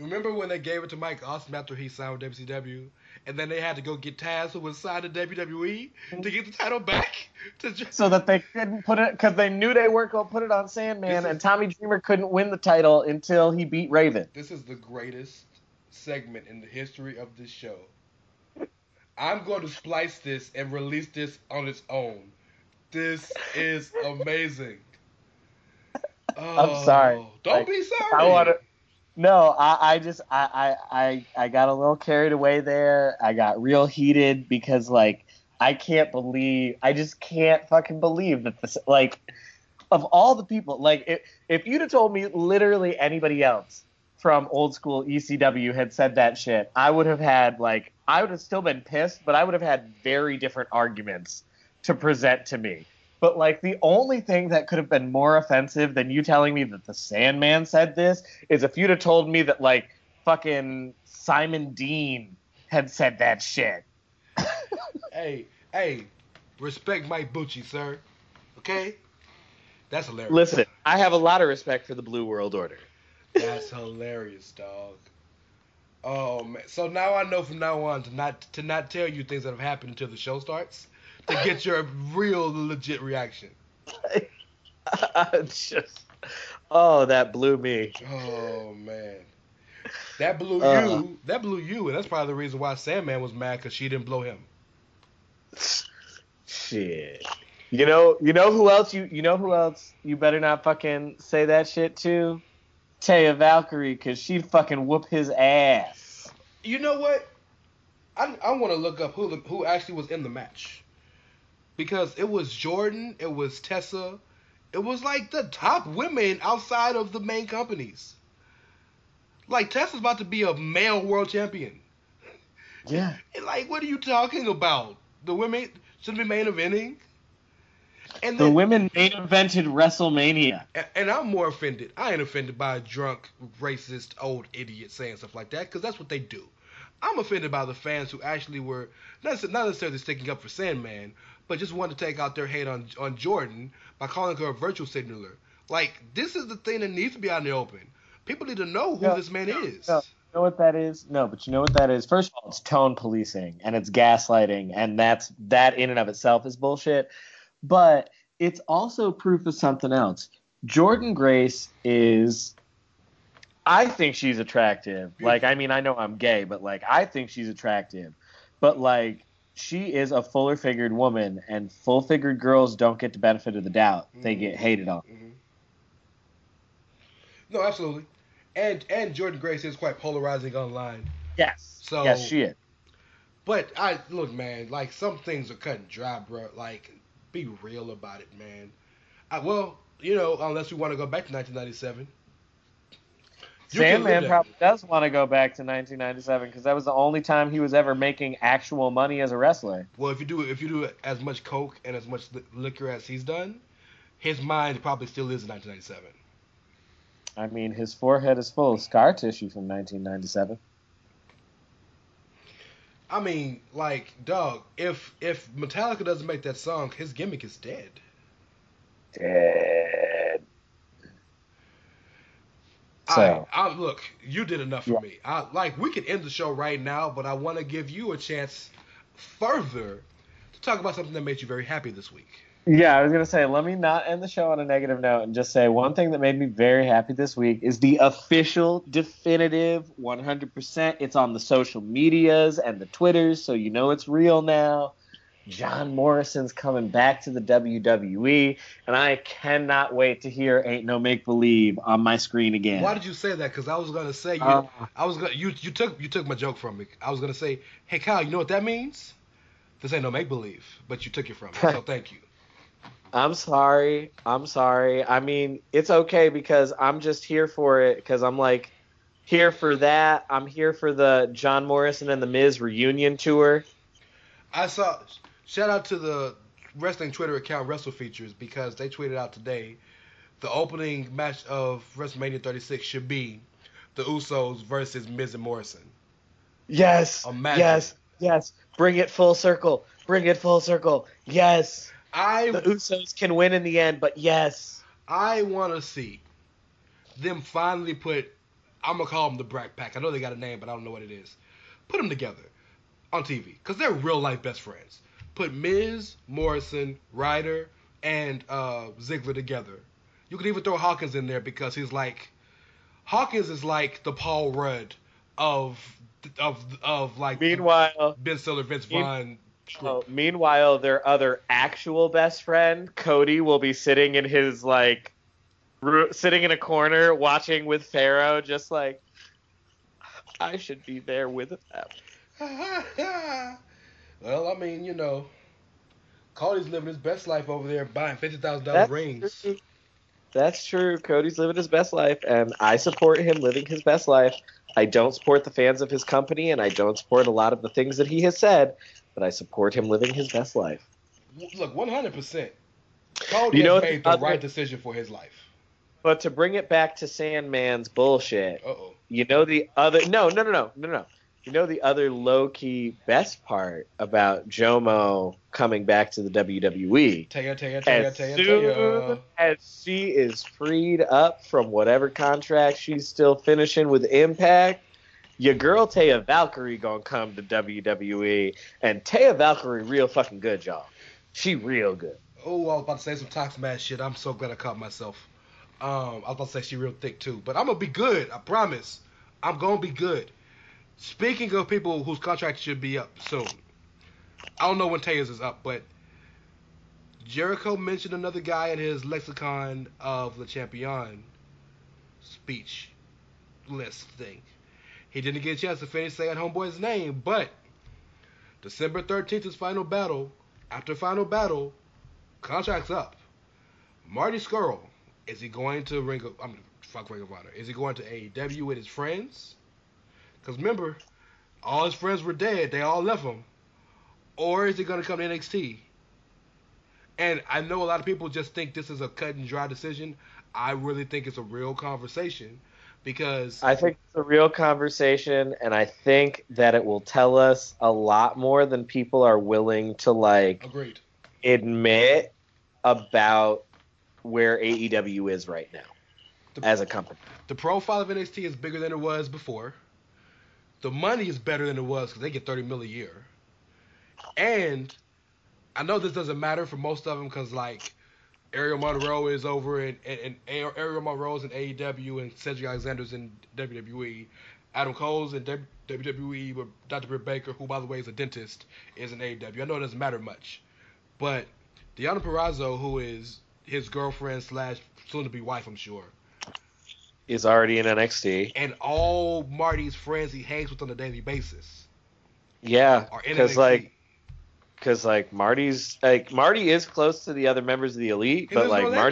Remember when they gave it to Mike Awesome after he signed with WCW, and then they had to go get Taz, who was signed to WWE, to get the title back? So that they couldn't put it, because they knew they weren't going to put it on Sandman, and Tommy Dreamer couldn't win the title until he beat Raven. This is the greatest segment in the history of this show. I'm going to splice this and release this on its own. This is amazing. Oh, I'm sorry. Don't be sorry. No, I got a little carried away there. I got real heated because, like, I just can't fucking believe that this, like, of all the people, like, if you'd have told me literally anybody else from old school ECW had said that shit, I would have still been pissed, but I would have had very different arguments to present to me. But, like, the only thing that could have been more offensive than you telling me that the Sandman said this is if you'd have told me that, like, fucking Simon Dean had said that shit. Hey, respect Mike Bucci, sir. Okay? That's hilarious. Listen, I have a lot of respect for the Blue World Order. That's hilarious, dog. Oh, man. So now I know from now on to not tell you things that have happened until the show starts. To get your real legit reaction. That blew me. Oh man, that blew you, and that's probably the reason why Sandman was mad because she didn't blow him. Shit. You know who else you better not fucking say that shit to? Taya Valkyrie, because she'd fucking whoop his ass. You know what? I want to look up who actually was in the match. Because it was Jordan, it was Tessa, it was like the top women outside of the main companies. Like, Tessa's about to be a male world champion. Yeah. Like, what are you talking about? The women should be main eventing? And the women main evented WrestleMania. And I'm more offended. I ain't offended by a drunk, racist, old idiot saying stuff like that, because that's what they do. I'm offended by the fans who actually were not necessarily sticking up for Sandman, but just wanted to take out their hate on Jordan by calling her a virtual signaler. Like, this is the thing that needs to be out in the open. People need to know who this man is. No. You know what that is? No, but you know what that is? First of all, it's tone policing, and it's gaslighting, and that in and of itself is bullshit. But it's also proof of something else. Jordynne Grace is... I think she's attractive. Like, I mean, I know I'm gay, but, like, I think she's attractive. But, like, she is a fuller-figured woman, and full-figured girls don't get the benefit of the doubt. They get hated on. Mm-hmm. No, absolutely. And Jordynne Grace is quite polarizing online. Yes. Yes, she is. But, look, man, like, some things are cut and dry, bro. Like, be real about it, man. Unless we want to go back to 1997. Sandman probably does want to go back to 1997 because that was the only time he was ever making actual money as a wrestler. Well, if you do as much coke and as much liquor as he's done, his mind probably still is in 1997. I mean, his forehead is full of scar tissue from 1997. I mean, like, dog, if Metallica doesn't make that song, his gimmick is dead. Dead. So, look, you did enough for me. We could end the show right now, but I want to give you a chance further to talk about something that made you very happy this week. Yeah, I was going to say, let me not end the show on a negative note and just say one thing that made me very happy this week is the official, definitive, 100%. It's on the social medias and the Twitters, so you know it's real now. John Morrison's coming back to the WWE, and I cannot wait to hear "Ain't No Make Believe" on my screen again. Why did you say that? Because I was gonna say you took my joke from me. I was gonna say, hey Kyle, you know what that means? This ain't no make believe, but you took it from me. So thank you. I'm sorry. I mean, it's okay because I'm just here for it because I'm like here for that. I'm here for the John Morrison and the Miz reunion tour. I saw. Shout out to the wrestling Twitter account WrestleFeatures because they tweeted out today the opening match of WrestleMania 36 should be the Usos versus Miz and Morrison. Yes. Imagine. Yes. Bring it full circle. Yes. The Usos can win in the end, but yes. I want to see them finally put I'm gonna call them the Brat Pack. I know they got a name, but I don't know what it is. Put them together on TV because they're real life best friends. Put Miz, Morrison, Ryder, and Ziggler together. You could even throw Hawkins in there because Hawkins is like the Paul Rudd of like Meanwhile, Ben Stiller, Vince Vaughn. meanwhile, their other actual best friend, Cody, will be sitting in his sitting in a corner watching with Pharaoh, just like, I should be there with them. Well, I mean, Cody's living his best life over there, buying $50,000 rings. True. That's true. Cody's living his best life, and I support him living his best life. I don't support the fans of his company, and I don't support a lot of the things that he has said, but I support him living his best life. Look, 100%. Cody has made the right decision for his life. But to bring it back to Sandman's bullshit, Uh-oh. You know the other no. You know the other low-key best part about Jomo coming back to the WWE? As soon as she is freed up from whatever contract she's still finishing with Impact, your girl Taya Valkyrie gonna come to WWE, and Taya Valkyrie real fucking good, y'all. She real good. Oh, I was about to say some toxic ass shit. I'm so glad I caught myself. I was about to say she real thick too, but I'm gonna be good. I promise. I'm gonna be good. Speaking of people whose contracts should be up soon, I don't know when Taya's is up, but Jericho mentioned another guy in his lexicon of the champion speech list thing. He didn't get a chance to finish saying homeboy's name, but December 13th is final battle. After final battle, contract's up. Marty Scurll, is he going to Ring of Honor? Is he going to AEW with his friends? Because remember, all his friends were dead. They all left him. Or is he going to come to NXT? And I know a lot of people just think this is a cut and dry decision. I really think it's a real conversation because... I think it's a real conversation, and I think that it will tell us a lot more than people are willing to, Agreed. Admit about where AEW is right now as a company. The profile of NXT is bigger than it was before. The money is better than it was because they get $30 million a year. And I know this doesn't matter for most of them because, Ariel Monroe is over and Ariel Monroe's in AEW and Cedric Alexander's in WWE. Adam Cole's in WWE with Dr. Britt Baker, who, by the way, is a dentist, is in AEW. I know it doesn't matter much. But Deonna Purrazzo, who is his girlfriend / soon-to-be wife, I'm sure, is already in NXT. And all Marty's friends he hangs with on a daily basis. Yeah, because Marty is close to the other members of the Elite, but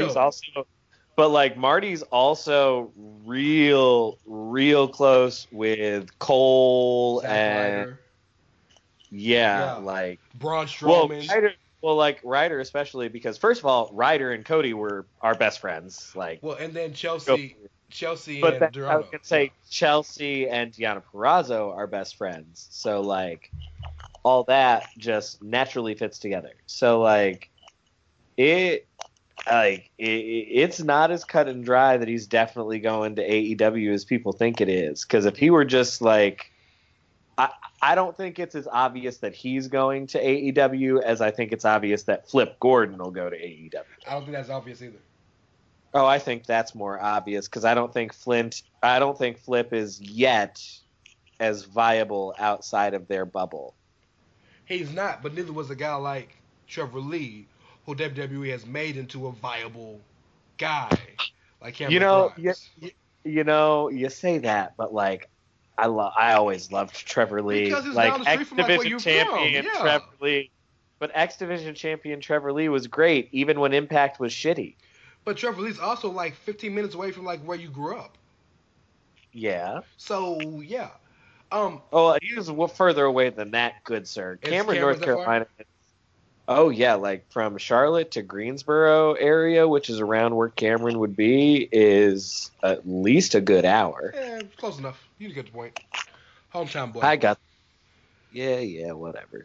Marty's also real close with Cole Zack and Ryder. Braun Strowman. Ryder especially because first of all, Ryder and Cody were our best friends. And then Chelsea but and Dorado. I was gonna say Chelsea and Deonna Purrazzo are best friends. So all that just naturally fits together. So it's not as cut and dry that he's definitely going to AEW as people think it is. Because if he were just I don't think it's as obvious that he's going to AEW as I think it's obvious that Flip Gordon will go to AEW. I don't think that's obvious either. Oh, I think that's more obvious because I don't think Flip is yet as viable outside of their bubble. He's not, but neither was a guy like Trevor Lee, who WWE has made into a viable guy, like Cameron Grimes. You say that, but I always loved Trevor Lee. Because he's down the street from where you're champion from. Yeah. Trevor Lee. But X Division champion Trevor Lee was great, even when Impact was shitty. But Trevor Lee's also 15 minutes away from where you grew up. Yeah. So yeah. He was further away than that, good sir. Cameron, North Carolina. Oh yeah, from Charlotte to Greensboro area, which is around where Cameron would be, is at least a good hour. Yeah, close enough. You get the point. Hometown boy. I got. Yeah, whatever.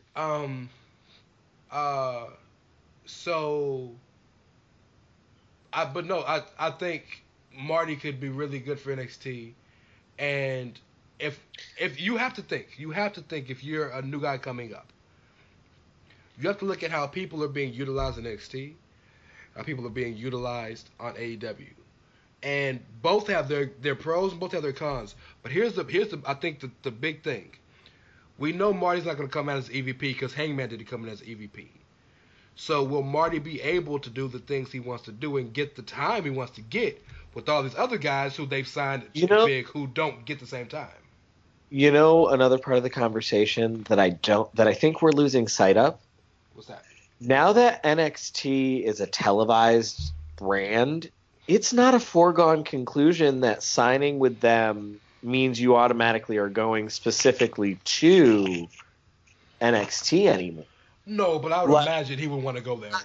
I think Marty could be really good for NXT And if you have to think if you're a new guy coming up, you have to look at how people are being utilized in NXT, how people are being utilized on AEW. And both have their pros and both have their cons. But here's the I think the big thing. We know Marty's not going to come out as EVP because Hangman didn't come in as EVP. So will Marty be able to do the things he wants to do and get the time he wants to get with all these other guys who they've signed big who don't get the same time? You know, another part of the conversation that I think we're losing sight of. What's that? Now that NXT is a televised brand, it's not a foregone conclusion that signing with them means you automatically are going specifically to NXT anymore. No, but I would imagine he would want to go there.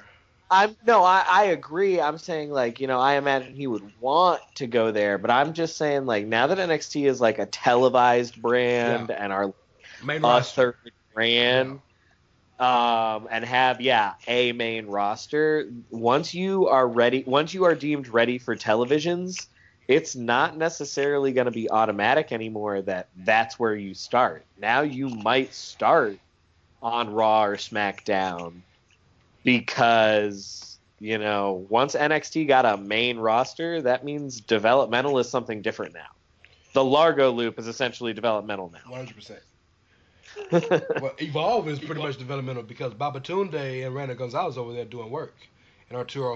I agree. I'm saying, like, you know, I imagine he would want to go there, but I'm just saying, like, now that NXT is like a televised brand and our main third brand, and have a main roster, once you are deemed ready for televisions, it's not necessarily going to be automatic anymore that's where you start. Now you might start on Raw or SmackDown because, you know, once NXT got a main roster, that means developmental is something different now. The Largo loop is essentially developmental now. 100%. Well, Evolve is pretty much developmental because Babatunde and Randa Gonzalez over there doing work. And Arturo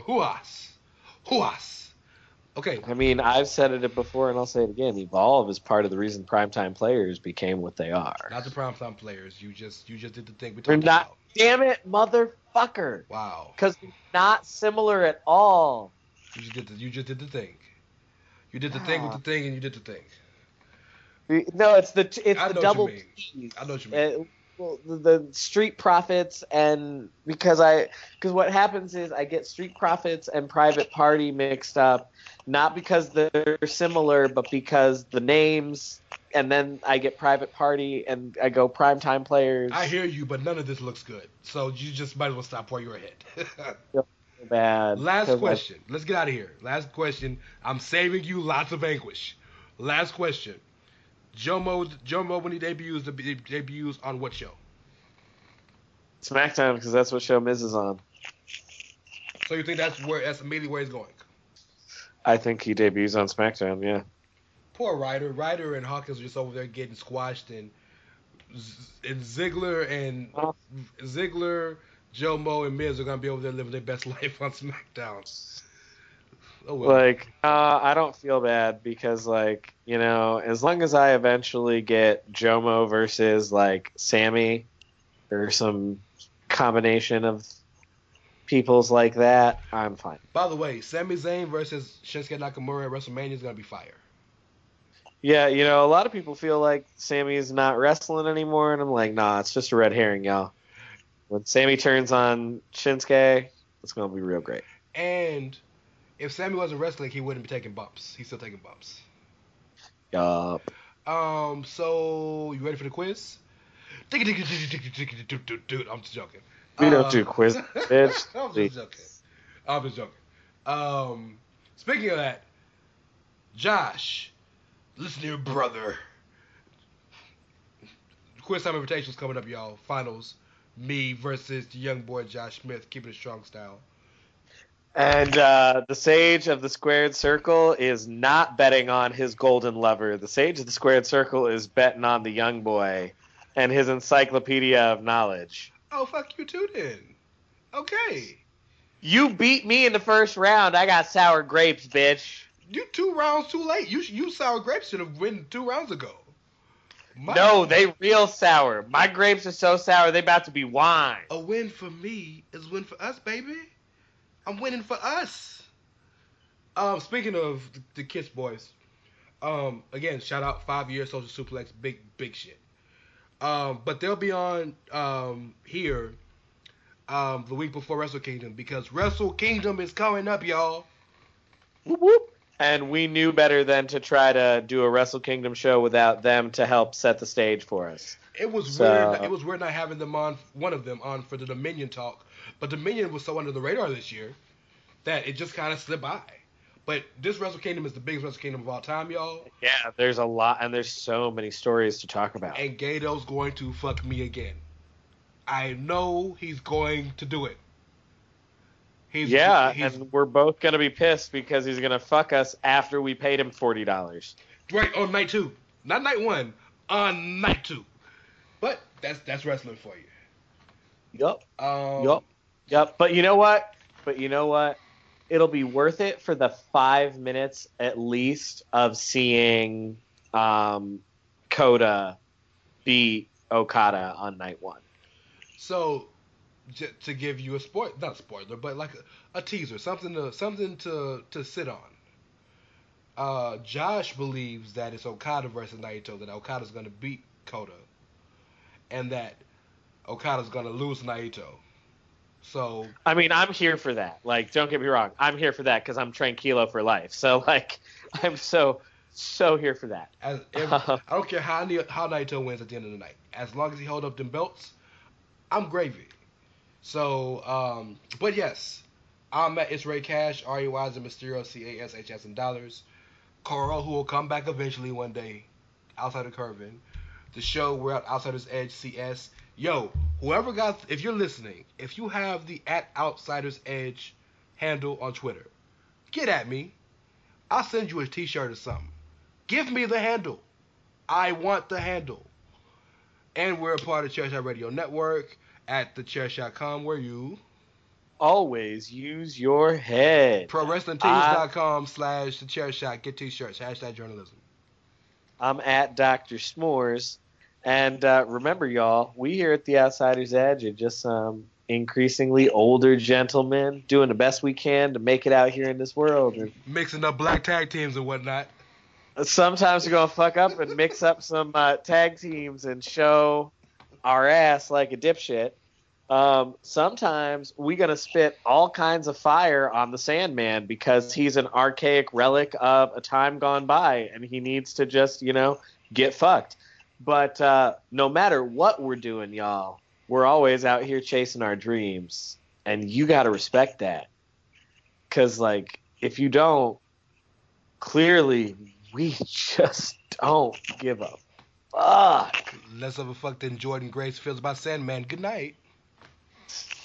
Huas. Okay. I mean, I've said it before and I'll say it again. Evolve is part of the reason primetime players became what they are. Not the primetime players. You just did the thing we They're talked not. about. Damn it, motherfucker! Wow. Because they're not similar at all. You just did the thing. You did the thing with the thing, and you did the thing. No, it's the I know double what you mean. P's. I know what you mean. Well, the Street Profits and because what happens is I get Street Profits and Private Party mixed up, not because they're similar, but because the names, and then I get Private Party and I go Primetime Players. I hear you, but none of this looks good. So you just might as well stop while you're ahead. Bad. Last question. Let's get out of here. Last question. I'm saving you lots of anguish. Last question. Jomo when he debuts on what show? SmackDown, because that's what show Miz is on. So you think that's immediately where he's going? I think he debuts on SmackDown, yeah. Poor Ryder. Ryder and Hawkins are just over there getting squashed, and Ziggler, Jomo, and Miz are gonna be over there living their best life on SmackDown. Oh well. Like, I don't feel bad because, like, you know, as long as I eventually get Jomo versus, like, Sammy or some combination of peoples like that, I'm fine. By the way, Sami Zayn versus Shinsuke Nakamura at WrestleMania is going to be fire. Yeah, you know, a lot of people feel like Sammy's not wrestling anymore, and I'm like, nah, it's just a red herring, y'all. When Sammy turns on Shinsuke, it's going to be real great. And if Sammy wasn't wrestling, he wouldn't be taking bumps. He's still taking bumps. Yup. So, you ready for the quiz? Dude, I'm just joking. We don't do quiz, bitch. I'm just joking. Speaking of that, Josh, listen here, brother. Quiz time invitations coming up, y'all. Finals. Me versus the young boy Josh Smith, keeping it strong style. And the Sage of the Squared Circle is not betting on his golden lover. The Sage of the Squared Circle is betting on the young boy and his encyclopedia of knowledge. Oh, fuck you too then. Okay. You beat me in the first round. I got sour grapes, bitch. You 2 rounds too late. You sour grapes should have won 2 rounds ago. No, they real sour. My grapes are so sour, they about to be wine. A win for me is a win for us, baby. I'm winning for us. Speaking of the Kiss Boys, again, shout out 5 years Social Suplex, big shit. But they'll be on here the week before Wrestle Kingdom because Wrestle Kingdom is coming up, y'all. Whoop, whoop. And we knew better than to try to do a Wrestle Kingdom show without them to help set the stage for us. It was weird. It was weird not having them on, one of them on for the Dominion talk. But Dominion was so under the radar this year that it just kind of slipped by. But this Wrestle Kingdom is the biggest Wrestle Kingdom of all time, y'all. Yeah, there's a lot, and there's so many stories to talk about. And Gato's going to fuck me again. I know he's going to do it. And we're both going to be pissed because he's going to fuck us after we paid him $40. Right, on night 2. Not night 1, on night 2. But that's wrestling for you. Yep. But you know what? It'll be worth it for the 5 minutes at least of seeing Kota beat Okada on night 1. So, to give you not spoiler, but like a teaser, something to sit on. Josh believes that it's Okada versus Naito, that Okada's going to beat Kota, and that Okada's going to lose Naito. So, I mean, I'm here for that. Like, don't get me wrong. I'm here for that because I'm tranquilo for life. So, like, I'm so here for that. I don't care how Naito wins at the end of the night. As long as he hold up them belts, I'm gravy. So, but yes, I'm at It's Ray Cash, R-E-Y-S and Mysterio, C-A-S-H-S in dollars. Carl, who will come back eventually one day, Outside of Curvin. The show, we're at Outsiders Edge, CS. Yo, if you're listening, if you have the @Outsiders Edge handle on Twitter, get at me. I'll send you a t-shirt or something. Give me the handle. I want the handle. And we're a part of Chairshot Radio Network at thechairshot.com, where you always use your head. ProWrestlingTees.com/thechairshot. Get t-shirts. #journalism. I'm at Dr. S'mores. And remember, y'all, we here at the Outsiders Edge are just some increasingly older gentlemen doing the best we can to make it out here in this world. And mixing up black tag teams and whatnot. Sometimes we're going to fuck up and mix up some tag teams and show our ass like a dipshit. Sometimes we're going to spit all kinds of fire on the Sandman because he's an archaic relic of a time gone by and he needs to just, get fucked. But no matter what we're doing, y'all, we're always out here chasing our dreams. And you got to respect that. Because, like, if you don't, clearly we just don't give a fuck. Less of a fuck than Jordan Grace feels about Sandman. Good night.